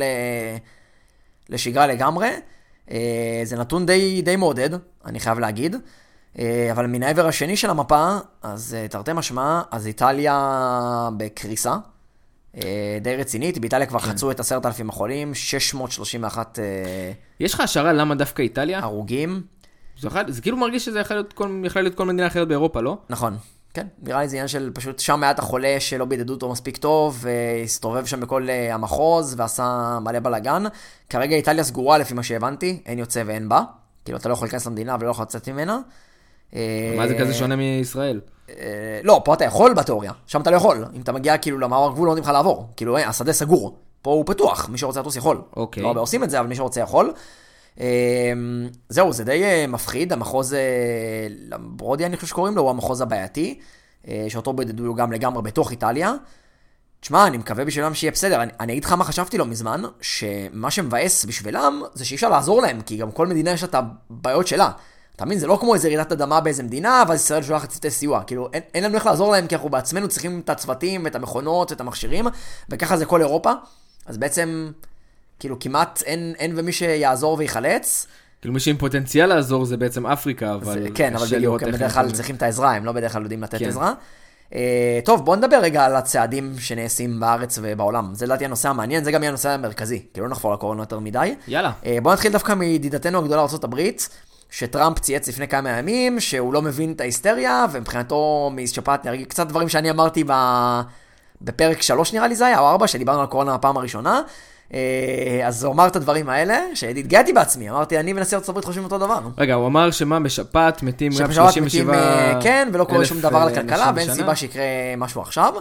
לשגרה לגמרי. זה נתון די מעודד, אני חייב להגיד. אבל מן העבר השני של המפה, אז תרתי משמע, אז איטליה בקריסה, די רצינית, באיטליה כבר חצו את 10,000 החולים, 631 יש לך השערה למה דווקא איטליה? הרוגים. זה כאילו מרגיש שזה יכול להיות כל מדינה אחרת באירופה, לא? נכון, כן, נראה לי זה עניין של פשוט שם מעט החולה שלא בידדו אותו מספיק טוב, והסתובב שם בכל המחוז ועשה מלא בלגן. כרגע איטליה סגורה לפי מה שהבנתי, אין יוצא ואין בא, כאילו אתה לא יכול להיכנס למדינה ולא יכול לצאת ממנה. מה זה כזה שונה מישראל? לא, פה אתה יכול בתיאוריה, שם אתה לא יכול. אם אתה מגיע כאילו למעבר גבול לא נותנים לך לעבור, כאילו השדה סגור, פה הוא פתוח, מי שרוצה לטוס יכול. לא הרבה עושים את זה, אבל מי שרוצה יכול. זהו, זה די מפחיד, המחוז ברודי אני חושב שקוראים לו, הוא המחוז הבעייתי, שאותו בדדו גם לגמרי בתוך איטליה. תשמע, אני מקווה בשבילם שיהיה בסדר. אני אגיד לך מה חשבתי לו מזמן, שמה שמבאס בשבילם זה שאי אפשר לעזור להם, כי גם כל מדינה יש את הבעיות שלה. אתה מבין, זה לא כמו איזה רעידת אדמה באיזה מדינה, ואז ישראל שולחת צוותי סיוע. כאילו, אין לנו איך לעזור להם, כי אנחנו בעצמנו צריכים את הצוותים, את המכונות, את המכשירים, וככה זה כל אירופה. אז בעצם, כאילו, כמעט אין ומי שיעזור ויחלץ. כאילו, מי שעם פוטנציאל לעזור זה בעצם אפריקה, אבל... כן, אבל בדיוק, הם בדרך כלל צריכים את העזרה, הם לא בדרך כלל יודעים לתת עזרה. טוב, בוא נדבר רגע על הצעדים שנעשים בארץ ובעולם. זה לדעתי הנושא המעניין, זה גם יהיה הנושא המרכזי, כי לא נחפור לקורונה יותר מדי. יאללה. בוא נתחיל דווקא מידידתנו הגדולה ארצות הברית, שטראמפ צייץ לפני כמה ימים, שהוא לא מבין את ההיסטריה, ומבחינתו משפעת נהרג קצת דברים שאני אמרתי בפרק 3 נראה לי זה היה, או 4, שדיברנו על קורונה הפעם הראשונה. אז הוא אמר את הדברים האלה, שהתגעתי בעצמי, אמרתי, אני ונשיא ארצות הברית חושבים אותו דבר. רגע, הוא אמר שמה, בשפעת מתים רק 37,000 כן, ולא קורה שום דבר לכלכלה, ואין סיבה שיקרה משהו עכשיו.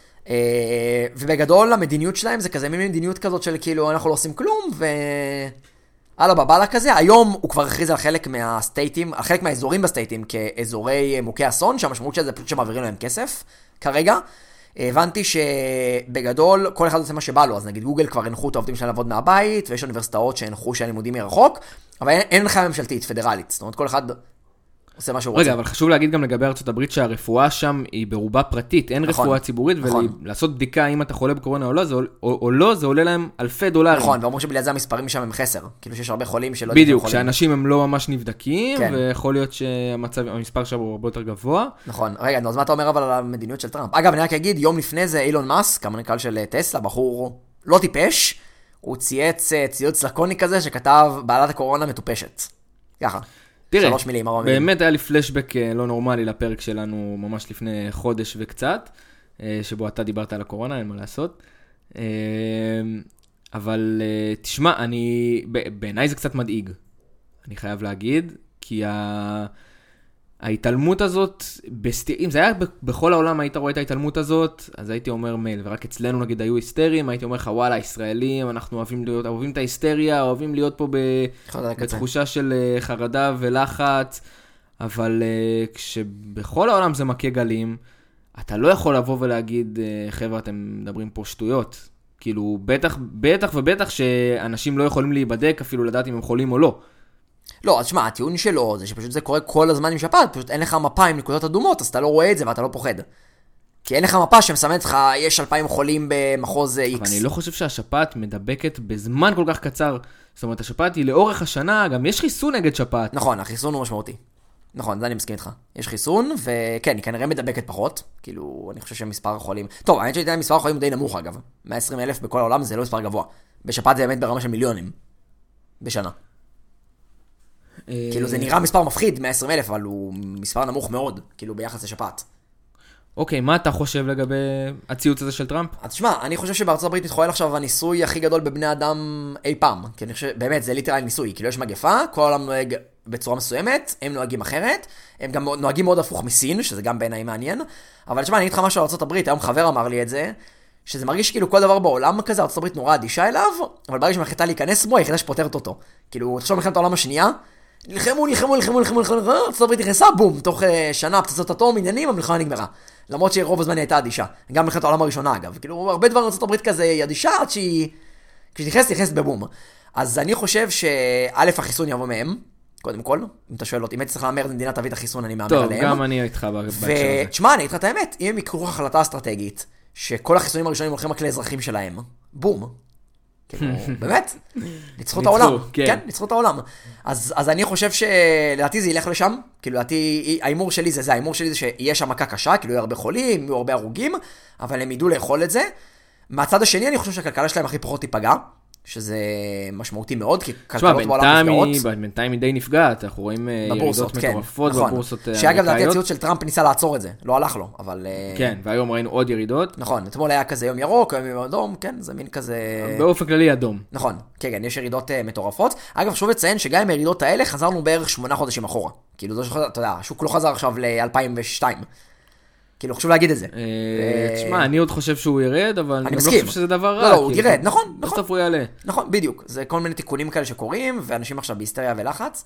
ובגדול, המדיניות שלהם זה כזה, מין מדיניות כזאת של כאילו, אנחנו לא עושים כלום, הלאה בבאללה כזה. היום הוא כבר הכריז על חלק מהסטייטים, על חלק מהאזורים בסטייטים, כאזורי מוכי אסון, שהמשמעות של זה פשוט שמעבירים להם כסף, כרגע. הבנתי שבגדול כל אחד עושה מה שבא לו, אז נגיד גוגל כבר הנחו את העובדים שלהם לעבוד מהבית, ויש אוניברסיטאות שהנחו שהלימודים מרחוק, אבל אין לך ממשלתית, פדרלית, זאת אומרת כל אחד עושה מה שהוא רוצה. רגע, אבל חשוב להגיד גם לגבי ארצות הברית שהרפואה שם היא ברובה פרטית, אין רפואה ציבורית, ולעשות בדיקה אם אתה חולה בקורונה או לא, זה עולה להם $1,000. נכון, ואומרים שבגלל זה המספרים שם הם חסר, כאילו שיש הרבה חולים שלא... בדיוק, שאנשים הם לא ממש נבדקים, ויכול להיות שהמספר שם הוא הרבה יותר גבוה. נכון, רגע, אז מה אתה אומר אבל על המדיניות של טראמפ? אגב, אני רק אגיד, יום לפני זה אילון מאסק, המנכ"ל של טסלה, בחור לא טיפש, הוא צייץ ציוץ לקוני כזה שכתב בעלת הקורונה מטופשת. ככה. תראה, באמת היה לי פלשבק לא נורמלי לפרק שלנו ממש לפני חודש וקצת, שבו אתה דיברת על הקורונה, אין מה לעשות. אבל תשמע, בעיניי זה קצת מדאיג, אני חייב להגיד, כי ההתעלמות הזאת, אם זה היה בכל העולם היית רואה את ההתעלמות הזאת, אז הייתי אומר מייל, ורק אצלנו נגיד היו היסטריים, הייתי אומר לך וואלה, ישראלים, אנחנו אוהבים את ההיסטריה, אוהבים להיות פה בתחושה של חרדה ולחץ, אבל כשבכל העולם זה מכה גלים, אתה לא יכול לבוא ולהגיד, חבר'ה, אתם מדברים פה שטויות, כאילו בטח ובטח שאנשים לא יכולים להיבדק, אפילו לדעת אם הם חולים או לא. לא, אז שמה, הטיעון שלו זה שפשוט זה קורה כל הזמן עם שפעת, פשוט אין לך מפה עם נקודות אדומות, אז אתה לא רואה את זה ואתה לא פוחד. כי אין לך מפה שמסמנת לך, יש 2,000 חולים במחוז X. אבל אני לא חושב שהשפעת מדבקת בזמן כל כך קצר. זאת אומרת, השפעת היא לאורך השנה, גם יש חיסון נגד שפעת. נכון, החיסון הוא משמעותי. נכון, זה אני מסכים איתך. יש חיסון, וכן, היא כנראה מדבקת פחות. כאילו, אני חושב שמספר החולים... טוב, האמת שהייתי מספר החולים די נמוך, אגב. 120,000 בכל העולם זה לא מספר גבוה. בשפעת זה באמת ברמה של מיליונים. בשנה. כאילו זה נראה מספר מפחיד, 120,000, אבל הוא מספר נמוך מאוד, כאילו ביחס לשפעת. אוקיי, מה אתה חושב לגבי הציוץ הזה של טראמפ? אז תשמע, אני חושב שבארצות הברית מתחולל עכשיו הניסוי הכי גדול בבני אדם אי פעם. כי אני חושב, באמת, זה ליטרלי ניסוי. כאילו יש מגפה, כל העולם נוהג בצורה מסוימת, הם נוהגים אחרת, הם גם נוהגים מאוד הפוך מסין, שזה גם בעיניי מעניין. אבל תשמע, אני אגיד לך משהו על ארצות הברית, היום חבר אמר לי את זה, שזה מרגיש כאילו כל דבר בעולם כזה, ארצות הברית נורא אדישה אליו, אבל ברגע שמחליטה להיכנס בו, היחידה שפותרת אותו. כאילו, תחשוב מלחמת העולם השנייה, נלחמו, ארצות הברית נכנסה, בום, תוך שנה, פצצות אטום, עניינים, המלחמה נגמרה. למרות שרוב הזמן היא הייתה אדישה. גם מלחמת העולם הראשונה, אגב. כאילו, הרבה דברים ארצות הברית כזה היא אדישה, עד כשהיא נכנסת בבום. אז אני חושב שא' החיסון יבוא מהם, קודם כל, אם אתה שואל אותי, אם הייתי צריך לאמר את המדינה תביא את החיסון, אני מאמר עליהם. טוב, גם אני איתך בהקשר הזה. ותשמע, אני אגיד לך את האמת, אם הם יקרו החלטה אסטרטגית, שכל החיסונים הראשונים הולכים רק לאזרחים שלהם, בום. כאילו, באמת, ניצחו את העולם. כן, ניצחו את העולם. אז אני חושב שלדעתי זה ילך לשם, כאילו, לדעתי, האימור שלי זה, האימור שלי זה שיהיה שם מכה קשה, כאילו, יהיו הרבה חולים, יהיו הרבה הרוגים, אבל הם ידעו לאכול את זה. מהצד השני, אני חושב שהכלכלה שלהם הכי פחות תיפגע, שזה משמעותי מאוד, כי כלכלות בעולם נפגעות. בינתיים היא די נפגעת, אנחנו רואים ירידות מטורפות בבורסות אמריקאיות. שאגב, לדעתי הציוץ של טראמפ ניסה לעצור את זה, לא הלך לו, אבל... כן, והיום ראינו עוד ירידות. נכון, אתמול היה כזה יום ירוק, יום אדום, כן, זה מין כזה... באופן כללי אדום. נכון, כן, יש ירידות מטורפות. אגב, חשוב לציין שגם עם הירידות האלה חזרנו בערך 8 חודשים אחורה. כאילו, אתה יודע, השוק לא חזר עכשיו ל-2002. כאילו, חשוב להגיד את זה. תשמע, אני עוד חושב שהוא ירד, אבל אני לא חושב שזה דבר רע. לא, הוא ירד, נכון. בסוף הוא יעלה. נכון, בדיוק. זה כל מיני תיקונים כאלה שקורים, ואנשים עכשיו בהיסטריה ולחץ.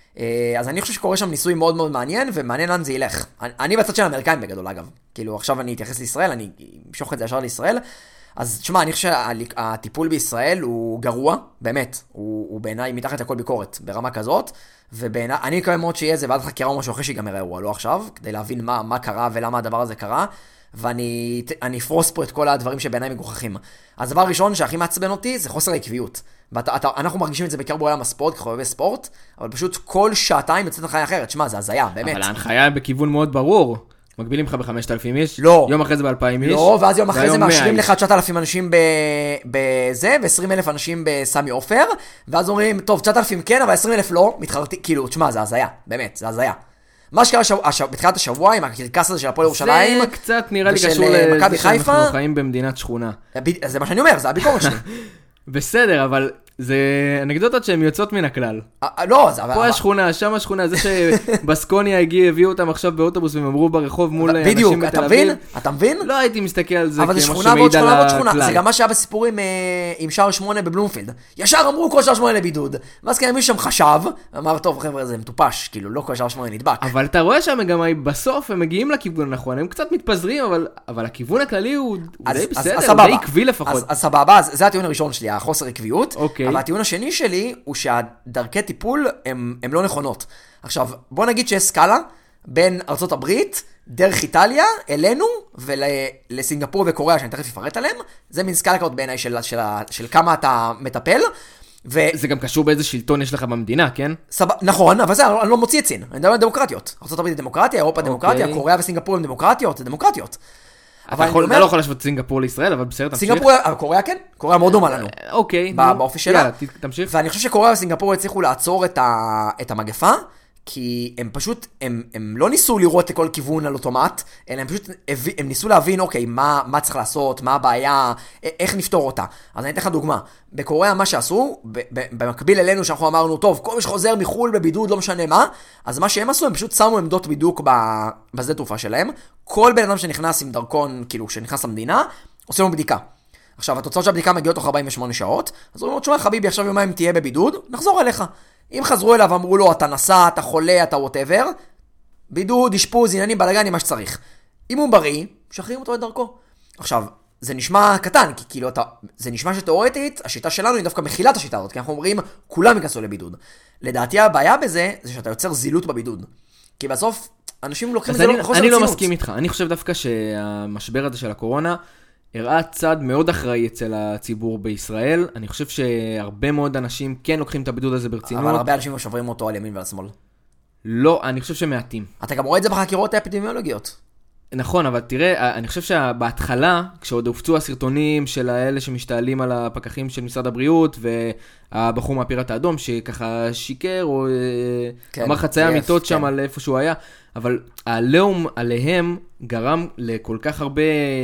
אז אני חושב שקורה שם ניסוי מאוד מאוד מעניין, ומעניין לאן זה ילך. אני בצד של האמריקאים בגדול, אגב. כאילו, עכשיו אני אתייחס לישראל, אני אמשוך את זה ישר לישראל. אז תשמע, אני חושב שהטיפול בישראל הוא גרוע, באמת. הוא בעיניי מתחת לכל ביקורת, ברמה כזאת. ואני מקווה מאוד שיהיה זה ועד חקירה או משהו אחרי שיגמר האירוע, לא עכשיו, כדי להבין מה קרה ולמה הדבר הזה קרה, ואני אפרוס פה את כל הדברים שבעיניי מגוחכים. אז הדבר הראשון שהכי מעצבן אותי זה חוסר העקביות. אנחנו מרגישים את זה בעיקר בעולם הספורט, כחובבי ספורט, אבל פשוט כל שעתיים יוצאת הנחיה אחרת. שמע, זה הזיה, באמת. אבל ההנחיה בכיוון מאוד ברור. מגבילים לך ב-5,000 איש? לא. יום אחרי זה ב-2,000 איש? לא, ואז יום אחרי זה מאשרים לך 9,000 אנשים בזה, ו20,000 אנשים בסמי עופר, ואז אומרים, טוב, 9,000 כן, אבל 20,000 לא, מתחרטים, כאילו, תשמע, זה הזיה, באמת, זה הזיה. מה שקרה בתחילת השבוע עם הקרקס הזה של הפועל ירושלים, זה קצת נראה לי קשור לזה שאנחנו חיים במדינת שכונה. זה מה שאני אומר, זה הביקורת שלי. בסדר, אבל זה אנקדוטות שהן יוצאות מן הכלל. לא, זה... פה השכונה, שם השכונה, זה שבסקוניה הביאו אותם עכשיו באוטובוס והם אמרו ברחוב מול אנשים בתל אביב. אתה מבין? לא הייתי מסתכל על זה אבל זה שכונה ועוד שכונה ועוד שכונה. זה גם מה שהיה בסיפורים עם שער 8 בבלומפילד. ישר אמרו כל שער 8 לבידוד. ואז כאלה מישהו שם חשב, אמר, טוב, חבר'ה, זה מטופש, כאילו, לא כל שער 8 נדבק. אבל אתה רואה שהמגמה היא בסוף, הם מגיעים לכיוון הנכון, הם קצת מתפזרים, אבל הכיוון הכללי הוא די בסדר, הוא די עקבי לפחות. אז סבבה, זה הטיעון הראשון שלי, החוסר עקביות. אוקיי. אבל הטיעון השני שלי הוא שהדרכי טיפול הם לא נכונות. עכשיו, בוא נגיד שיש סקאלה בין ארצות הברית, דרך איטליה, אלינו, ולסינגפור וקוריאה, שאני תכף אפרט עליהם. זה מין סקאלה כאות בעיניי של כמה אתה מטפל. זה גם קשור באיזה שלטון יש לך במדינה, כן? נכון, אבל זה, אני לא מוציא את סין. אני מדבר על דמוקרטיות. ארצות הברית היא דמוקרטיה, אירופה דמוקרטיה, קוריאה וסינגפור הם דמוקרטיות, זה דמוקרטיות. אתה לא יכול להשוות סינגפור לישראל, אבל בסדר, תמשיך. סינגפור, קוריאה כן, קוריאה מאוד דומה לנו. אוקיי. באופי שלה. יאללה, תמשיך. ואני חושב שקוריאה וסינגפור הצליחו לעצור את המגפה, כי הם פשוט, הם לא ניסו לראות לכל כיוון על אוטומט, אלא הם ניסו להבין, אוקיי, מה צריך לעשות, מה הבעיה, איך נפתור אותה. אז אני אתן לך דוגמה. בקוריאה מה שעשו, במקביל אלינו שאנחנו אמרנו, טוב, כל מי שחוזר מחול בבידוד, לא משנה מה, אז מה שהם עשו, הם פשוט שמו עמדות בידוק בשדה תעופה שלהם. כל בן אדם שנכנס עם דרכון, כאילו, שנכנס למדינה, עושה לו בדיקה. עכשיו, התוצאות של הבדיקה מגיעות תוך 48 שעות, אז הוא אומר, תשמע, חביבי, עכשיו יומיים תהיה בבידוד, נחזור אליך. אם חזרו אליו, אמרו לו, אתה נסע, אתה חולה, אתה whatever, בידוד, אשפוז, עניינים, בלגנים, מה שצריך. אם הוא בריא, משחררים אותו את דרכו. עכשיו, זה נשמע קטן, כי כאילו זה נשמע שתיאורטית, השיטה שלנו היא דווקא מכילה את השיטה הזאת, כי אנחנו אומרים, כולם ייכנסו לבידוד. לדעתי הבעיה בזה, זה שאתה יוצר זילות בבידוד. כי בסוף, אנשים לוקחים את זה לחוסר רצינות. אני לא מסכים איתך. אני חושב דווקא שהמשבר הזה של הקורונה, הראה צד מאוד אחראי אצל הציבור בישראל. אני חושב שהרבה מאוד אנשים כן לוקחים את הבידוד הזה ברצינות. אבל הרבה אנשים שוברים אותו על ימין ועל שמאל. לא, אני חושב שמעטים. אתה גם רואה את זה בחקירות האפידמיולוגיות. נכון, אבל תראה, אני חושב שבהתחלה, כשעוד הופצו הסרטונים של האלה שמשתעלים על הפקחים של משרד הבריאות, והבחור מהפיראט האדום שככה שיקר, או אמר חצאי אמיתות שם על איפה שהוא היה, אבל העליהום עליהם גרם לכל כך הרבה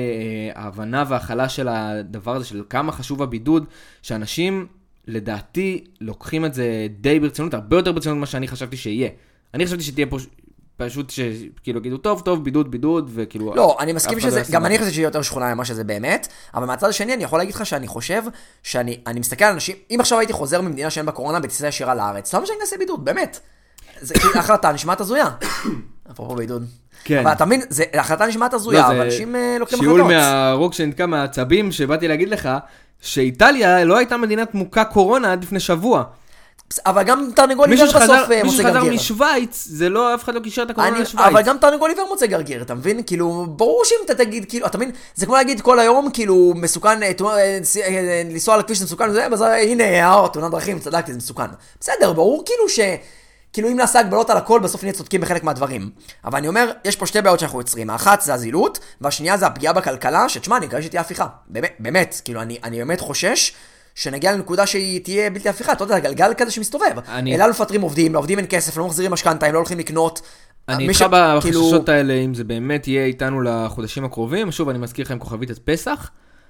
ההבנה והחלה של הדבר הזה, של כמה חשוב הבידוד, שאנשים לדעתי לוקחים את זה די ברצינות, הרבה יותר ברצינות ממה שאני חשבתי שיהיה. אני חשבתי שתהיה פה פשוט שכאילו יגידו טוב, בידוד, וכאילו... לא, אני מסכים שזה, גם אני חושב שיהיה יותר שכונה ממה שזה באמת, אבל מהצד השני אני יכול להגיד לך שאני חושב שאני מסתכל על אנשים, אם עכשיו הייתי חוזר ממדינה שאין בקורונה בטיסה ישירה לארץ, למה שאני אעשה בידוד? באמת. זה כאילו החלטה נשמעת הזויה. אפרופו בידוד. כן. אבל אתה מבין, זה החלטה נשמעת הזויה, אבל אנשים לוקחים החלטות. שיעול מהרוג שנתקע מהעצבים, שבאתי להגיד לך, שאיטליה לא הייתה מדינת מוכה קורונה עד לפני שבוע. אבל גם תרנגול עיוור בסוף מוצא גרגיר. מישהו שחזר משוויץ, זה לא, אף אחד לא קישר את הקורונה לשוויץ. אבל גם תרנגול עיוור מוצא גרגיר, אתה מבין? כאילו, ברור שאם אתה תגיד, כאילו, אתה מבין? זה כמו להגיד כל היום, כאילו, מסוכן, לנסוע על הכביש זה מסוכן, אז הנה, תאונת דרכים, צדקתי, זה מסוכן. בסדר, ברור כאילו אם נעשה הגבלות על הכל, בסוף נהיה צודקים בחלק מהדברים. אבל אני אומר, יש פה שתי בעיות שאנחנו יוצרים. האחת זה הזילות, והשנייה זה הפגיעה בכלכלה, שתשמע, אני מקווה שתהיה הפיכה. באמת, כאילו, אני באמת חושש שנגיע לנקודה שהיא תהיה בלתי הפיכה. אתה יודע, גלגל כזה שמסתובב. אלא מפטרים עובדים, לעובדים אין כסף, לא מחזירים משכנתא, הם לא הולכים לקנות. אני איתך בחששות האלה, אם זה באמת יהיה איתנו לחודשים הקרובים. שוב, אני מזכיר לכם כוכבית את פסח,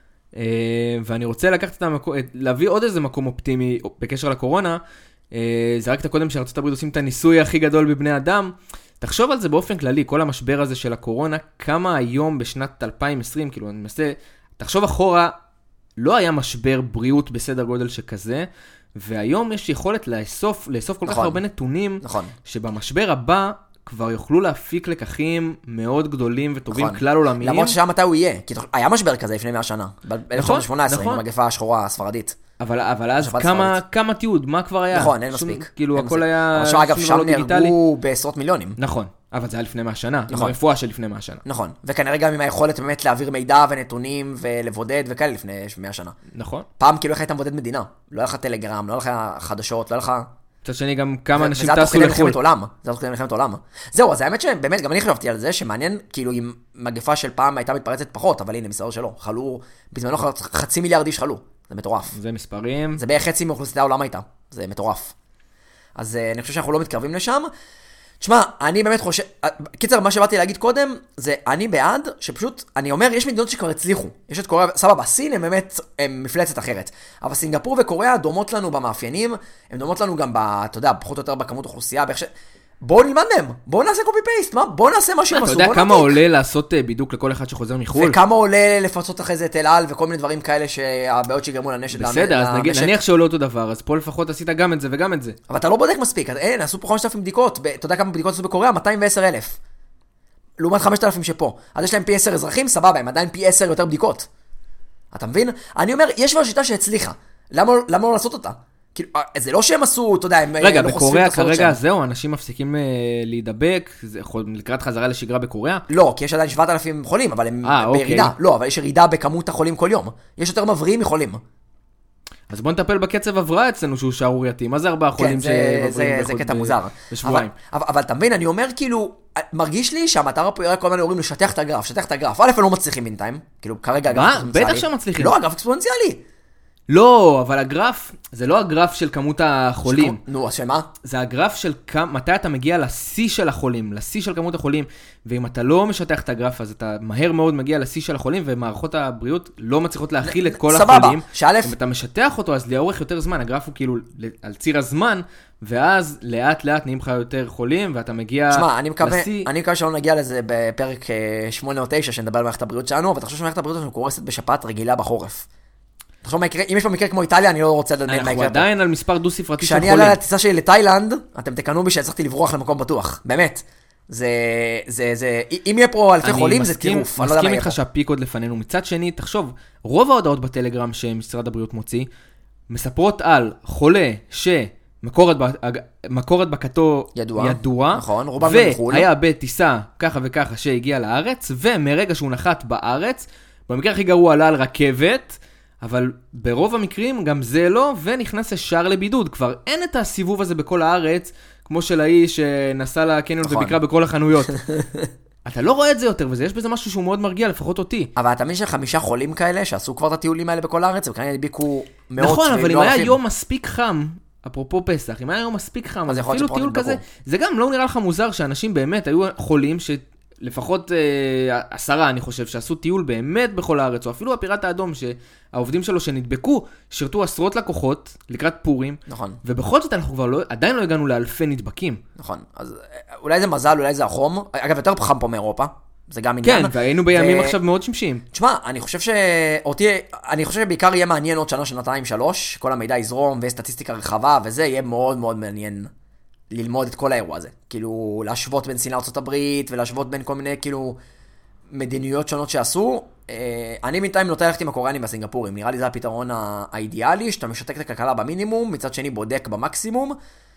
ואני רוצה להביא עוד איזה מקום אופטימי בקשר לקורונה. זרקת קודם שארצות הברית עושים את הניסוי הכי גדול בבני אדם. תחשוב על זה באופן כללי, כל המשבר הזה של הקורונה, כמה היום בשנת 2020, כאילו אני מנסה, תחשוב אחורה, לא היה משבר בריאות בסדר גודל שכזה, והיום יש יכולת לאסוף כל כך הרבה נתונים, שבמשבר הבא כבר יוכלו להפיק לקחים מאוד גדולים וטובים כלל עולמיים. למרות ששם מתי הוא יהיה, כי היה משבר כזה לפני 100 שנה, ב-1918, עם המגפה השחורה הספרדית. אבל אז כמה תיעוד, מה כבר היה? נכון, אין מספיק. כאילו הכל היה... עכשיו אגב, שם נהרגו בעשרות מיליונים. נכון, אבל זה היה לפני 100 שנה, עם הרפואה של לפני 100 שנה. נכון, וכנראה גם עם היכולת באמת להעביר מידע ונתונים ולבודד וכאלה לפני 100 שנה. נכון. פעם כאילו איך היית מבודד מדינה? לא היה לך טלגרם, לא היה לך חדשות, לא היה לך... מצד שני גם כמה אנשים טסו לחו"ל. זה תוך כדי מלחמת עולם. זהו, אז האמת שבאמת גם אני חשבתי על זה, שמעניין כאילו אם מגפה של פעם הייתה מתפרצת פחות, אבל הנה מסתבר שלא. חלו, בזמנו 500 מיליארד איש חלו. זה מטורף. זה מספרים. זה בערך חצי מאוכלוסיית העולם הייתה. זה מטורף. אז אני חושב שאנחנו לא מתקרבים לשם. תשמע, אני באמת חושב, קיצר, מה שבאתי להגיד קודם, זה אני בעד, שפשוט, אני אומר, יש מדינות שכבר הצליחו. יש את קוריאה, סבבה, סין הם באמת, הם מפלצת אחרת. אבל סינגפור וקוריאה דומות לנו במאפיינים, הם דומות לנו גם אתה יודע, פחות או יותר בכמות אוכלוסייה, בואו נלמד מהם, בואו נעשה קופי פייסט, בואו נעשה מה שהם עשו. אתה יודע כמה עולה לעשות בידוק לכל אחד שחוזר מחו"ל? וכמה עולה לפצות אחרי זה את אל על וכל מיני דברים כאלה שהבעיות שיגרמו לנשק. בסדר, אז נניח שעולה אותו דבר, אז פה לפחות עשית גם את זה וגם את זה. אבל אתה לא בודק מספיק, עשו פה 5,000 בדיקות, אתה יודע כמה בדיקות עשו בקוריאה? 210,000. לעומת 5,000 שפה. אז יש להם פי 10 אזרחים, סבבה, הם עדיין פי 10 יותר בדיקות. אתה מבין? אני אומר, יש כבר שיטה שהצליחה. למה לא לעשות אותה? כאילו, זה לא שהם עשו, אתה יודע, הם רגע, בקוריאה כרגע זהו, אנשים מפסיקים להידבק, לקראת חזרה לשגרה בקוריאה? לא, כי יש עדיין 7,000 חולים, אבל הם בירידה. לא, אבל יש ירידה בכמות החולים כל יום. יש יותר מבריאים מחולים. אז בוא נטפל בקצב הבראה אצלנו שהוא שערורייתי. מה זה 4 חולים שמבריאים זה קטע מוזר. בשבועיים? אבל אתה מבין, אני אומר כאילו, מרגיש לי שהמטרה פה יראה כל מיני אומרים לשטח את הגרף, שטח את הגרף. א', הם לא מצליחים בינתיים. כאילו, כרגע הגרף אקספוננציאלי. בטח שהם מצליחים. לא, הגרף אקספוננציאלי. לא, אבל הגרף, זה לא הגרף של כמות החולים. נו, אז שמה? זה הגרף של מתי אתה מגיע לשיא של החולים, לשיא של כמות החולים, ואם אתה לא משטח את הגרף, אז אתה מהר מאוד מגיע לשיא של החולים, ומערכות הבריאות לא מצליחות להכיל את כל החולים. סבבה, אם אתה משטח אותו, אז לאורך יותר זמן, הגרף הוא כאילו על ציר הזמן, ואז לאט לאט נהיים לך יותר חולים, ואתה מגיע לשיא. שמע, אני מקווה שלא נגיע לזה בפרק 8 או 9, שנדבר על מערכת הבריאות שלנו, אבל אתה חושב שמערכת הבריאות שלנו קורסת בשפעת רגילה בחורף. תחשוב מה יקרה, אם יש פה מקרה כמו איטליה, אני לא רוצה לדעת מה יקרה. אנחנו עדיין על מספר דו ספרתי של חולים. כשאני עלה לטיסה שלי לתאילנד, אתם תקנו בי שהצלחתי לברוח למקום בטוח. באמת. אם יהיה פה אלפי חולים, זה טירוף. אני מסכים איתך שהפיק עוד לפנינו. מצד שני, תחשוב, רוב ההודעות בטלגרם שמשרד הבריאות מוציא, מספרות על חולה שמקור הדבקתו ידוע, נכון, רובם מחו"ל. והיה בטיסה ככה וככה שהגיע לארץ, ומרגע שהוא נחת בארץ, במקרה הכי גרוע עלה על רכבת, אבל ברוב המקרים גם זה לא, ונכנס ישר לבידוד. כבר אין את הסיבוב הזה בכל הארץ, כמו של האיש שנסע לקניון וביקרה בכל החנויות. אתה לא רואה את זה יותר, ויש בזה משהו שהוא מאוד מרגיע, לפחות אותי. אבל אתה מבין ש5 חולים כאלה, שעשו כבר את הטיולים האלה בכל הארץ, וכנראה הדביקו מאות. נכון, אבל אם היה יום מספיק חם, אפרופו פסח, אם היה יום מספיק חם, אז אפילו טיול כזה, זה גם לא נראה לך מוזר שאנשים באמת היו חולים לפחות 10, אני חושב, שעשו טיול באמת בכל הארץ, או אפילו הפיראט האדום, שהעובדים שלו שנדבקו, שירתו עשרות לקוחות לקראת פורים, נכון. ובכל זאת אנחנו כבר עדיין לא הגענו לאלפי נדבקים. נכון, אז אולי זה מזל, אולי זה החום, אגב, יותר חם פה מאירופה, זה גם עניין. כן, והיינו בימים עכשיו מאוד שמשיים. תשמע, אני חושב שבעיקר יהיה מעניין עוד שנה, שנתיים, 3, כל המידע יזרום, וסטטיסטיקה רחבה, וזה יהיה מאוד מאוד מעניין. ללמוד את כל האירוע הזה. כאילו, להשוות בין סין לארצות הברית, ולהשוות בין כל מיני, כאילו, מדיניות שונות שעשו. אני בינתיים נוטה ללכת עם הקוריאנים והסינגפורים. נראה לי זה הפתרון האידיאלי, שאתה משתק את הכלכלה במינימום, מצד שני בודק במקסימום.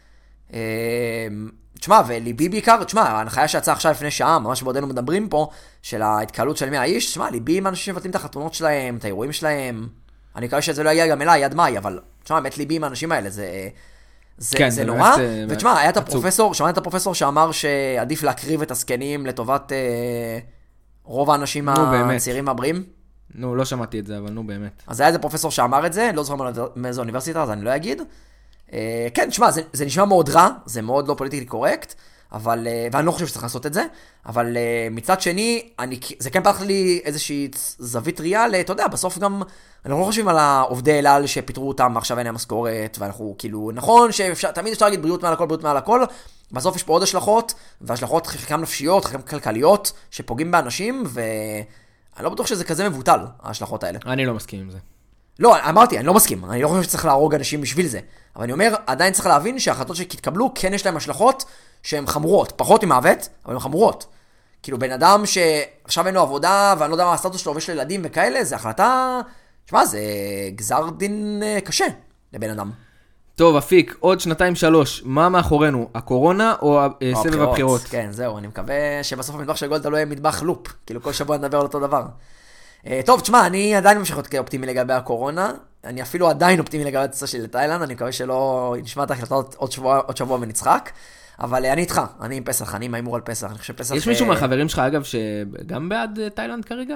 תשמע, וליבי בעיקר, תשמע, ההנחיה שיצאה עכשיו לפני שעה, ממש בעודנו מדברים פה, של ההתקהלות של 100 איש, תשמע, ליבי עם אנשים מבטלים את החתונות שלהם, את האירועים שלהם. אני מקווה שזה לא יגיע גם אליי עד מאי, אבל תשמע, באמת ליבי עם האנשים האלה, זה נורא, ותשמע, היה את הפרופסור, שמעת את הפרופסור שאמר שעדיף להקריב את הסקנים לטובת רוב האנשים הצעירים והבריאים? נו, לא שמעתי את זה, אבל נו באמת. אז היה איזה פרופסור שאמר את זה, לא זוכר מאיזו אוניברסיטה, אז אני לא אגיד. כן, תשמע, זה נשמע מאוד רע, זה מאוד לא פוליטיקלי קורקט, ואני לא חושב שצריך לעשות את זה, אבל מצד שני, זה כן פתח לי איזושהי זווית ריאל, אתה יודע, בסוף גם, אנחנו לא חושבים על העובדי אל על שפיטרו אותם, עכשיו אין להם משכורת, ואנחנו כאילו, נכון, תמיד אפשר להגיד בריאות מעל הכל, בריאות מעל הכל, בסוף יש פה עוד השלכות, והשלכות חלקם נפשיות, חלקם כלכליות, שפוגעים באנשים, ואני לא בטוח שזה כזה מבוטל, ההשלכות האלה. אני לא מסכים עם זה. לא, אמרתי, אני לא מסכים, אני לא חושב שצריך להרוג אנשים בשביל זה, אבל אני אומר, עדיין צריך להבין שההחלטות שתתקבלו, כן יש להם השלכות שהן חמורות, פחות עם מוות, אבל הן חמורות. כאילו בן אדם שעכשיו אין לו עבודה, ואני לא יודע מה הסטטוס שלו ויש לו ילדים וכאלה, זה החלטה, שמה, זה גזר דין קשה לבן אדם. טוב, אפיק, עוד 2-3, מה מאחורינו? הקורונה או סבב הבחירות? כן, זהו, אני מקווה שבסוף המטבח של גולדה לא יהיה מטבח לופ, כאילו כל שבוע נדבר על אותו דבר. טוב, תשמע, אני עדיין ממשיך להיות אופטימי לגבי הקורונה, אני אפילו עדיין אופטימי לגבי הטיסה שלי לתאילנד, אני מקווה שלא נשמע את ההחלטות עוד שבוע ונצחק, אבל אני איתך, אני עם פסח, אני עם האימור על פסח, אני חושב פסח... יש מישהו מהחברים שלך, אגב, שגם בעד תאילנד כרגע?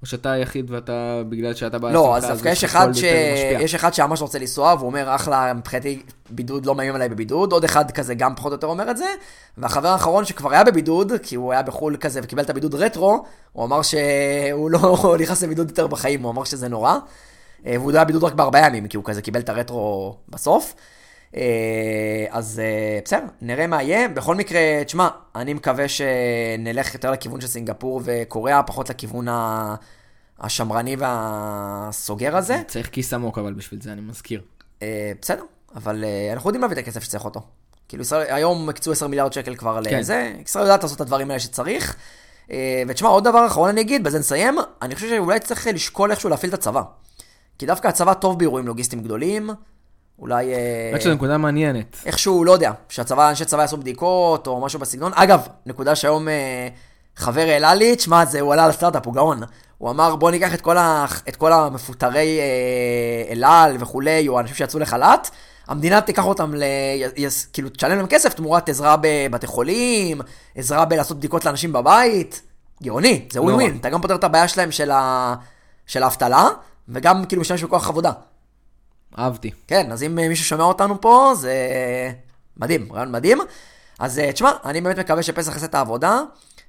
או שאתה היחיד ואתה, בגלל שאתה לא, אז דווקא יש אחד שממש רוצה לנסוע, והוא אומר, אחלה, מבחינתי בידוד לא מאיים עליי בבידוד, עוד אחד כזה גם פחות או יותר אומר את זה, והחבר האחרון שכבר היה בבידוד, כי הוא היה בחול כזה וקיבל את הבידוד רטרו, הוא אמר שהוא לא נכנס לבידוד יותר בחיים, הוא אמר שזה נורא, והוא היה בידוד רק ב4 ימים, כי הוא כזה קיבל את הרטרו בסוף. אז בסדר, נראה מה יהיה. בכל מקרה, תשמע, אני מקווה שנלך יותר לכיוון של סינגפור וקוריאה, פחות לכיוון השמרני והסוגר הזה. צריך כיס עמוק אבל בשביל זה, אני מזכיר. בסדר, אבל אנחנו יודעים להביא את הכסף שצריך אותו. כאילו, היום הקצו 10 מיליארד שקל כבר לזה, ישראל יודעת לעשות את הדברים האלה שצריך. ותשמע, עוד דבר אחרון אני אגיד, בזה נסיים, אני חושב שאולי צריך לשקול איכשהו להפעיל את הצבא. כי דווקא הצבא טוב באירועים לוגיסטיים גדולים, אולי... רק שזו נקודה מעניינת. איכשהו, לא יודע, שהצבא, אנשי צבא יעשו בדיקות או משהו בסגנון. אגב, נקודה שהיום חבר העלה לי, תשמע, הוא עלה לסטארט-אפ, הוא גאון. הוא אמר, בוא ניקח את כל המפוטרי אלעל וכולי, או אנשים שיצאו לחל"ת, המדינה תיקח אותם, כאילו, תשלם להם כסף תמורת עזרה בבתי חולים, עזרה בלעשות בדיקות לאנשים בבית. גאוני, זה ווין-ווין. אתה גם פותר את הבעיה שלהם של האבטלה, וגם כאילו משתמש בכוח עבודה. אהבתי. כן, אז אם מישהו שומע אותנו פה, זה מדהים, רעיון מדהים. אז תשמע, אני באמת מקווה שפסח יעשה את העבודה.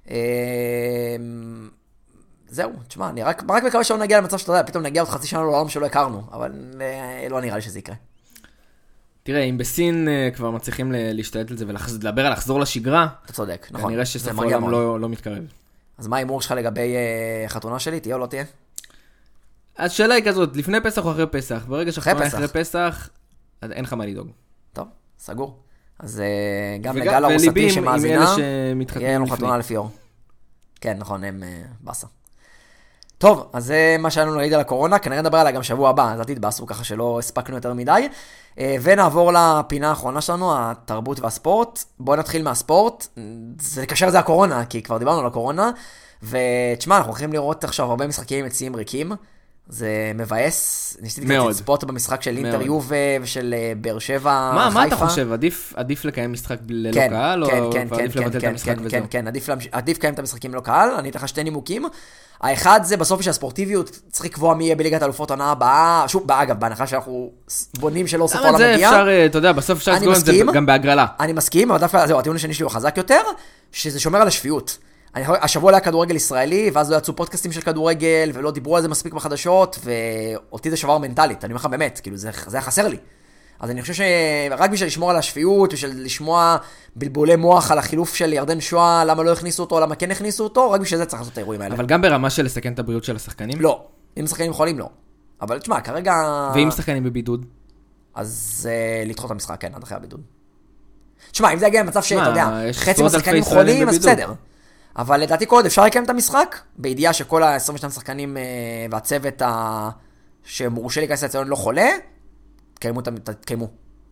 זהו, תשמע, אני רק מקווה שלא נגיע למצב שאתה יודע, פתאום נגיע עוד חצי שנה לעולם שלא הכרנו, אבל לא נראה לי שזה יקרה. תראה, אם בסין כבר מצליחים להשתלט על זה ולדבר על לחזור לשגרה, אתה צודק, נכון. נראה שסוף העולם לא מתקרב. אז מה האימור שלך לגבי חתונה שלי? תהיה או לא תהיה? השאלה היא כזאת, לפני פסח או אחרי פסח? ברגע שחתונה אחרי פסח, אין לך מה לדאוג. טוב, סגור. אז גם לגל הרוסתי שמאזינה, יהיה לנו חתונה לפי אור. כן, נכון, הם בסה. טוב, אז זה מה שהיה לנו להגיד על הקורונה, כנראה נדבר עליה גם שבוע הבא, אז אל תתבאסו ככה שלא הספקנו יותר מדי. ונעבור לפינה האחרונה שלנו, התרבות והספורט. בואו נתחיל מהספורט, זה לקשר זה הקורונה, כי כבר דיברנו על הקורונה, ותשמע, אנחנו הולכים לראות עכשיו הרבה משחקים עם יציאים ריקים, זה מבאס, ניסיתי קצת לצפות במשחק של אינטר יובה ושל באר שבע חיפה. מה אתה חושב? עדיף לקיים משחק ללא קהל, או עדיף לבטל את המשחק וזהו? כן, עדיף לקיים את המשחקים ללא קהל, אני אתן לך שתי נימוקים. האחד זה בסוף שהספורטיביות צריך לקבוע מי יהיה בליגת האלופות העונה הבאה, שוב, אגב, בהנחה שאנחנו בונים שלא סוף העולם מגיע. אפשר, אתה יודע, בסוף אפשר לסגור את זה גם בהגרלה. אני מסכים, אבל דווקא, זהו, הטיעון השני שלי הוא חזק יותר, שזה שומר על השפיות. השבוע היה כדורגל ישראלי, ואז לא יצאו פודקאסטים של כדורגל, ולא דיברו על זה מספיק בחדשות, ואותי זה שבר מנטלית, אני אומר לך באמת, כאילו זה היה חסר לי. אז אני חושב שרק בשביל לשמור על השפיות, בשביל לשמוע בלבולי מוח על החילוף של ירדן שואה, למה לא הכניסו אותו, למה כן הכניסו אותו, רק בשביל זה צריך לעשות את האירועים האלה. אבל גם ברמה של לסכן את הבריאות של השחקנים? לא. אם שחקנים יכולים, לא. אבל תשמע, כרגע... ואם שחקנים בבידוד? אז לדחות את המשחק, כן, עד אחרי הבידוד. תשמע, אם זה יגיע למצב שאתה יודע, חצי מהשחקנים חולים, אז בסדר. אבל לדעתי כל עוד אפשר לקיים את המשחק, בידיעה שכל ה-22 שחקנים והצוות שמורשה להיכנס לאצטדיון לא חולה, תקיימו.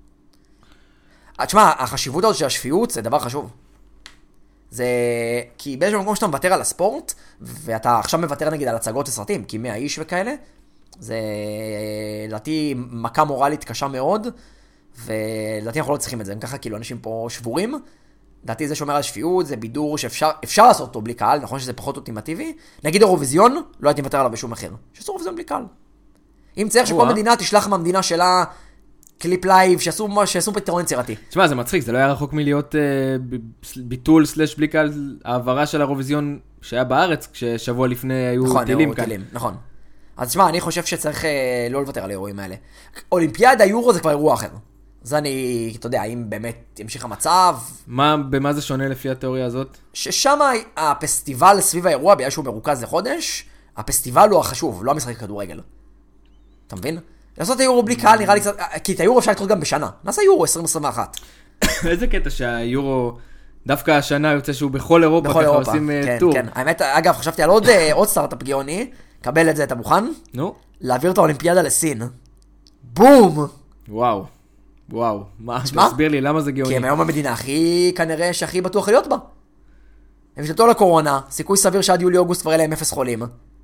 תשמע, החשיבות הזאת של השפיות זה דבר חשוב. זה... כי באיזשהו מקום שאתה מוותר על הספורט, ואתה עכשיו מוותר נגיד על הצגות וסרטים, כי 100 איש וכאלה, זה לדעתי מכה מורלית קשה מאוד, ולדעתי אנחנו לא צריכים את זה, הם ככה כאילו אנשים פה שבורים, לדעתי זה שומר על שפיות, זה בידור שאפשר לעשות אותו בלי קהל, נכון שזה פחות אולטימטיבי, נגיד אירוויזיון, לא הייתי מוותר עליו בשום מחיר, שעשו אירוויזיון בלי קהל. אם צריך שכל מדינה תשלח מהמדינה שלה קליפ לייב, שעשו פתרון יצירתי. תשמע, זה מצחיק, זה לא היה רחוק מלהיות ביטול סלש בלי קהל, העברה של האירוויזיון שהיה בארץ, כששבוע לפני היו טילים כאן. נכון. אז תשמע, אני חושב שצריך לא לוותר על האירועים האלה. אולימפיאדה, יורו זה כבר אירוע אחר. זה אני, אתה יודע, האם באמת ימשיך המצב. במה זה שונה לפי התיאוריה הזאת? ששם הפסטיבל סביב האירוע, בגלל שהוא מרוכז לחודש, הפסטיבל הוא החשוב, לא המשחק כדורגל. אתה מבין? לעשות את היורו בלי קהל נראה לי קצת, כי את היורו אפשר לדחות גם בשנה. נעשה יורו 2021. איזה קטע שהיורו, דווקא השנה יוצא שהוא בכל אירופה, ככה עושים טור. כן, האמת, אגב, חשבתי על עוד סטארט-אפ גאוני, קבל את זה, אתה מוכן? נו. להעביר את האולימפיאדה לסין. בום! וואו, מה? תסביר לי, למה זה גאוני? כי הם היום המדינה כנראה שהכי בטוח להיות בה. הם השתלטו לקורונה, סיכוי סביר שעד יולי-אוגוסט כבר אלה הם 0 חולים.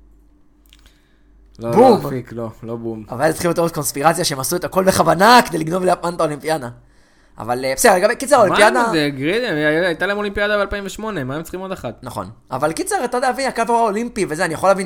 בום! לא בום. אבל התחילו להיות קונספירציה שהם עשו את הכל בכוונה כדי לגנוב ליפן את האולימפיאדה. אבל בסדר, קיצר, אולימפיאדה... מה זה, גרידי, הייתה להם אולימפיאדה ב-2008, מה הם צריכים עוד אחת? נכון, אבל קיצר, אתה יודע, הקו האולימפי וזה, אני יכול להבין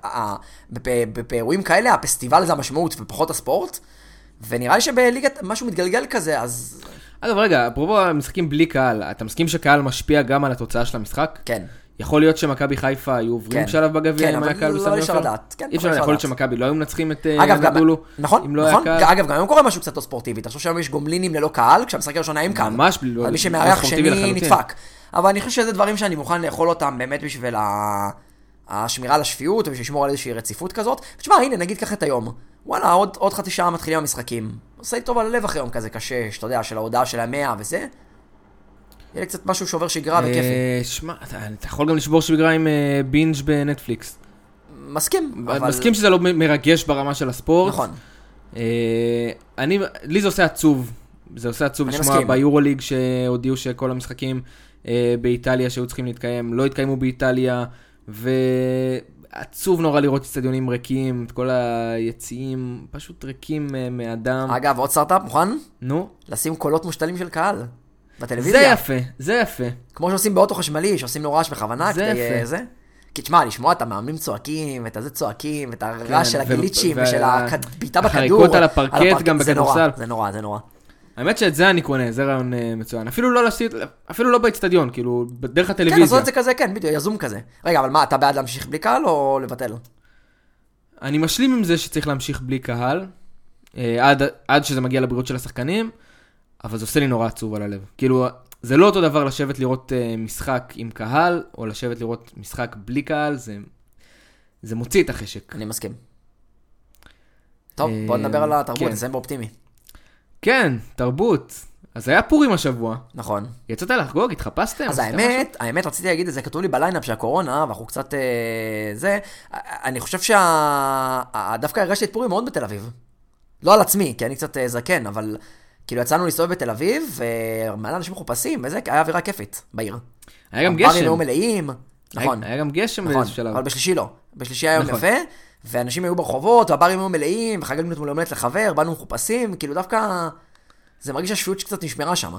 שבאירועים כאלה, הפסטיבל זה המשמעות ופחות הספורט, ונראה לי שבליגת משהו מתגלגל כזה, אז... אגב, רגע, אפרופו המשחקים בלי קהל, אתה מסכים שקהל משפיע גם על התוצאה של המשחק? כן. יכול להיות שמכבי חיפה היו עוברים שלב בגביע אם היה קהל בסמי עופר? לא אפשר לדעת. אי אפשר, יכול להיות שמכבי לא היו מנצחים את אנדולו אם לא היה קהל. אגב, גם היום קורה משהו קצת לא ספורטיבי. תחשוב שהיום יש גומלינים ללא קהל, כשהמשחק הראשון היה עם קהל. ממש בלי מי שמארח שני נדפק. אבל אני חושב שזה דברים שאני מוכן לאכול אותם באמת בשביל השמירה על השפיות, ושישמור על איזושהי רציפות כזאת. ותשמע, הנה, נגיד ככה את היום. וואלה, עוד חצי שעה מתחילים המשחקים. עושה לי טוב על הלב אחרי יום כזה קשה, שאתה יודע, של ההודעה של 100 וזה. יהיה לי קצת משהו שעובר שגרה וכיפי. שמע, אתה יכול גם לשבור שגרה עם בינג' בנטפליקס. מסכים, אבל... מסכים שזה לא מרגש ברמה של הספורט. נכון. לי זה עושה עצוב. זה עושה עצוב לשמוע ביורוליג שהודיעו שכל המשחקים באיטליה שהיו צריכים להתקיים, לא התקיימו באיטליה, ועצוב נורא לראות אצטדיונים ריקים, את כל היציאים פשוט ריקים מאדם. אגב, עוד סטארט-אפ, מוכן? נו. לשים קולות מושתלים של קהל. בטלוויזיה. זה יפה. כמו שעושים באוטו חשמלי, שעושים לו רעש בכוונה. זה יפה. זה. כי תשמע, לשמוע את המאמנים צועקים, ואת הזה צועקים, ואת הרעש של הגיליצ'ים, ושל הביטה בכדור. החריקות על הפרקט גם בכדורסל. זה נורא, זה נורא. האמת שאת זה אני קונה, זה רעיון מצוין. אפילו לא באצטדיון, כאילו, בדרך הטלוויזיה. כן, לעשות את זה כזה, כן, בדיוק, יזום כזה. רגע, אבל מה, אתה בעד להמשיך בלי קהל או לבטל? אני משלים עם זה שצריך להמשיך בלי קהל, עד שזה מגיע לבריאות של השחקנים, אבל זה עושה לי נורא עצוב על הלב. כאילו, זה לא אותו דבר לשבת לראות משחק עם קהל, או לשבת לראות משחק בלי קהל, זה מוציא את החשק. אני מסכים. טוב, בוא נדבר על התרבות, נסיים באופטימי. כן, תרבות. אז היה פורים השבוע. נכון. יצאת לחגוג, התחפשתם? אז האמת רציתי להגיד את זה, כתוב לי בליינאפ של הקורונה, ואנחנו קצת זה, אני חושב דווקא הרגשתי את פורים מאוד בתל אביב. לא על עצמי, כי אני קצת זקן, אבל כאילו יצאנו להסתובב בתל אביב, ומעלה אנשים מחופשים, וזה היה אווירה כיפית בעיר. היה גם גשם. הברים היו מלאים, נכון. היה גם גשם באיזשהו שלב. אבל בשלישי לא. בשלישי היה יום יפה, ואנשים היו ברחובות, והברים היו מלאים, וחגגנו את מולדת לחבר, באנו מחופשים, כאילו דווקא זה מרגיש השפיות שקצת נשמרה שם.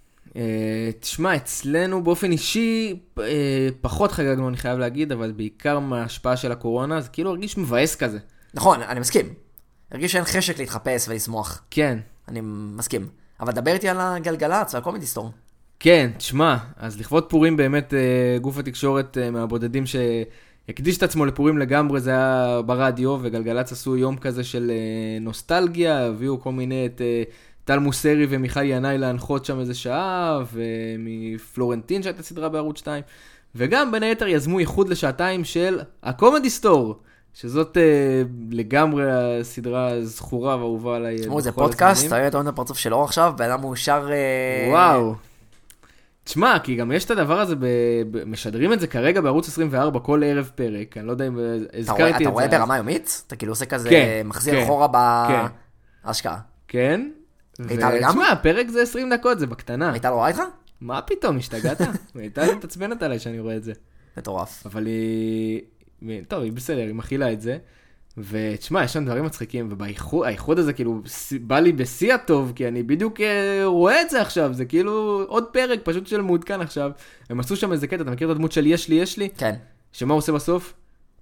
תשמע, אצלנו באופן אישי פחות חגגנו, אני חייב להגיד, אבל בעיקר מההשפעה של הקורונה, זה כאילו הרגיש מבאס כזה. נכון, אני מסכים. הרגיש שאין חשק להתחפש ולשמוח. כן. אני מסכים. אבל דבר איתי על הגלגלצ ועל קומדי סטור. כן, תשמע, אז לכבוד פורים באמת גוף התקשורת מהבודדים שהקדיש את עצמו לפורים לגמרי, זה היה ברדיו, וגלגלצ עשו יום כזה של נוסטלגיה, הביאו כל מיני את טל מוסרי ומיכל ינאי להנחות שם איזה שעה, ומפלורנטין שהייתה סדרה בערוץ 2, וגם בין היתר יזמו ייחוד לשעתיים של הקומדי סטור, שזאת לגמרי הסדרה זכורה ואהובה עליי. תשמעו, זה פודקאסט, אתה יודע את הפרצוף של אור עכשיו, באדם מאושר... וואו. תשמע, כי גם יש את הדבר הזה, משדרים את זה כרגע בערוץ 24, כל ערב פרק, אני לא יודע אם הזכרתי את זה. אתה רואה ברמה יומית? אתה כאילו עושה כזה, מחזיר אחורה בהשקעה. כן. תשמע, הפרק זה 20 דקות, זה בקטנה. מיטל רואה איתך? מה פתאום, השתגעת? מיטל מתעצבנת עליי שאני רואה את זה. מטורף. אבל היא... טוב, היא בסדר, היא מכילה את זה. ותשמע, יש שם דברים מצחיקים, ובאיחוד הזה כאילו בא לי בשיא הטוב, כי אני בדיוק רואה את זה עכשיו, זה כאילו עוד פרק פשוט של מעודכן עכשיו. הם עשו שם איזה קטע, אתה מכיר את הדמות של יש לי? כן. שמה הוא עושה בסוף?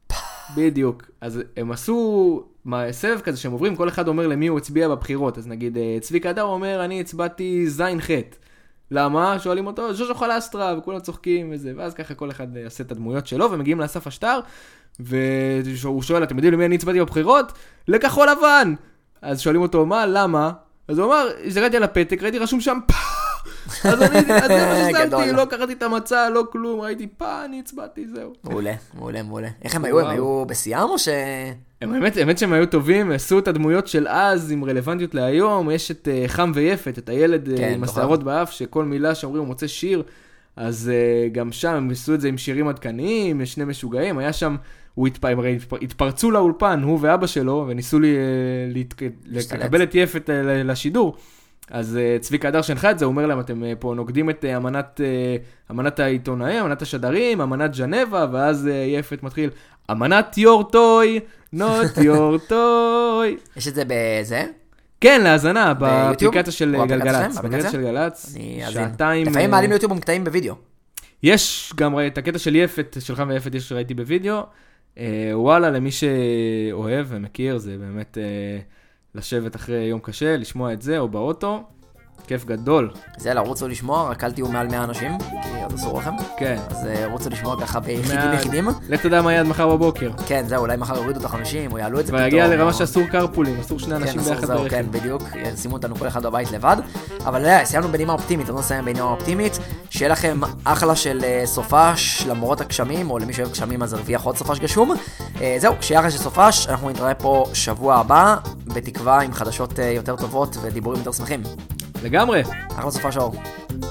בדיוק. אז הם עשו סבב כזה שהם עוברים, כל אחד אומר למי הוא הצביע בבחירות. אז נגיד, צביקה הדר אומר, אני הצבעתי זין חטא. למה? שואלים אותו, ז'וז'ו חלסטרה, וכולם צוחקים וזה, ואז ככה כל אחד יעשה את הדמויות שלו, ומגיעים לאסף השטר, והוא שואל, אתם יודעים למי אני הצבעתי בבחירות? לכחול לבן! אז שואלים אותו, מה? למה? אז הוא אמר, זרעתי על הפתק, ראיתי רשום שם אז אני שמתי, לא קראתי את המצע, לא כלום, ראיתי אני הצבעתי, זהו. מעולה. איך הם היו? הם היו בשיאם או ש... האמת שהם היו טובים, עשו את הדמויות של אז עם רלוונטיות להיום, יש את חם ויפת, את הילד עם השערות באף, שכל מילה שאומרים הוא מוצא שיר, אז גם שם הם עשו את זה עם שירים עדכניים, שני משוגעים, היה שם, התפרצו לאולפן, הוא ואבא שלו, וניסו לקבל את יפת לשידור, אז צביקה הדר שהנחה את זה, הוא אומר להם, אתם פה נוגדים את אמנת העיתונאים, אמנת השדרים, אמנת ז'נבה, ואז יפת מתחיל, אמנת your toy, not your toy. יש את זה בזה? כן, להאזנה, ביוטיוב? באפליקציה של או אפליקציה גלגלצ. שלהם? באפליקציה של גלגלצ, שעתיים... לפעמים מעלים ליוטיוב עם קטעים בווידאו. יש גם את הקטע של יפת, שלך ויפת יש ראיתי בווידאו. וואלה, למי שאוהב ומכיר, זה באמת לשבת אחרי יום קשה, לשמוע את זה, או באוטו. כיף גדול. זה לרוצו לשמוע, רק אל תהיו מעל 100 אנשים, כי אז אסור לכם. כן. אז רוצו לשמוע ככה ביחידים. לך תדע מה יד מחר בבוקר. כן, זהו, אולי מחר יורידו את ה-50, או יעלו את זה פתאום. ויגיע לרמה שאסור קרפולים, אסור שני כן, אנשים אסור, ביחד זהו, ברכב. כן, בדיוק. שימו אותנו כל אחד בבית לבד. אבל סיימנו בנימה אופטימית, לא נסיים בנימה אופטימית. שיהיה לכם אחלה של סופש, למרות הגשמים, או למי שאוהב גשמים אז הרוויח עוד סופש גשום. זהו, שיהיה אחלה של סופש, אנחנו נתראה פה שבוע הבא, בתקווה עם חדשות יותר טובות ודיבורים יותר שמחים. לגמרי. אחלה סופש אור.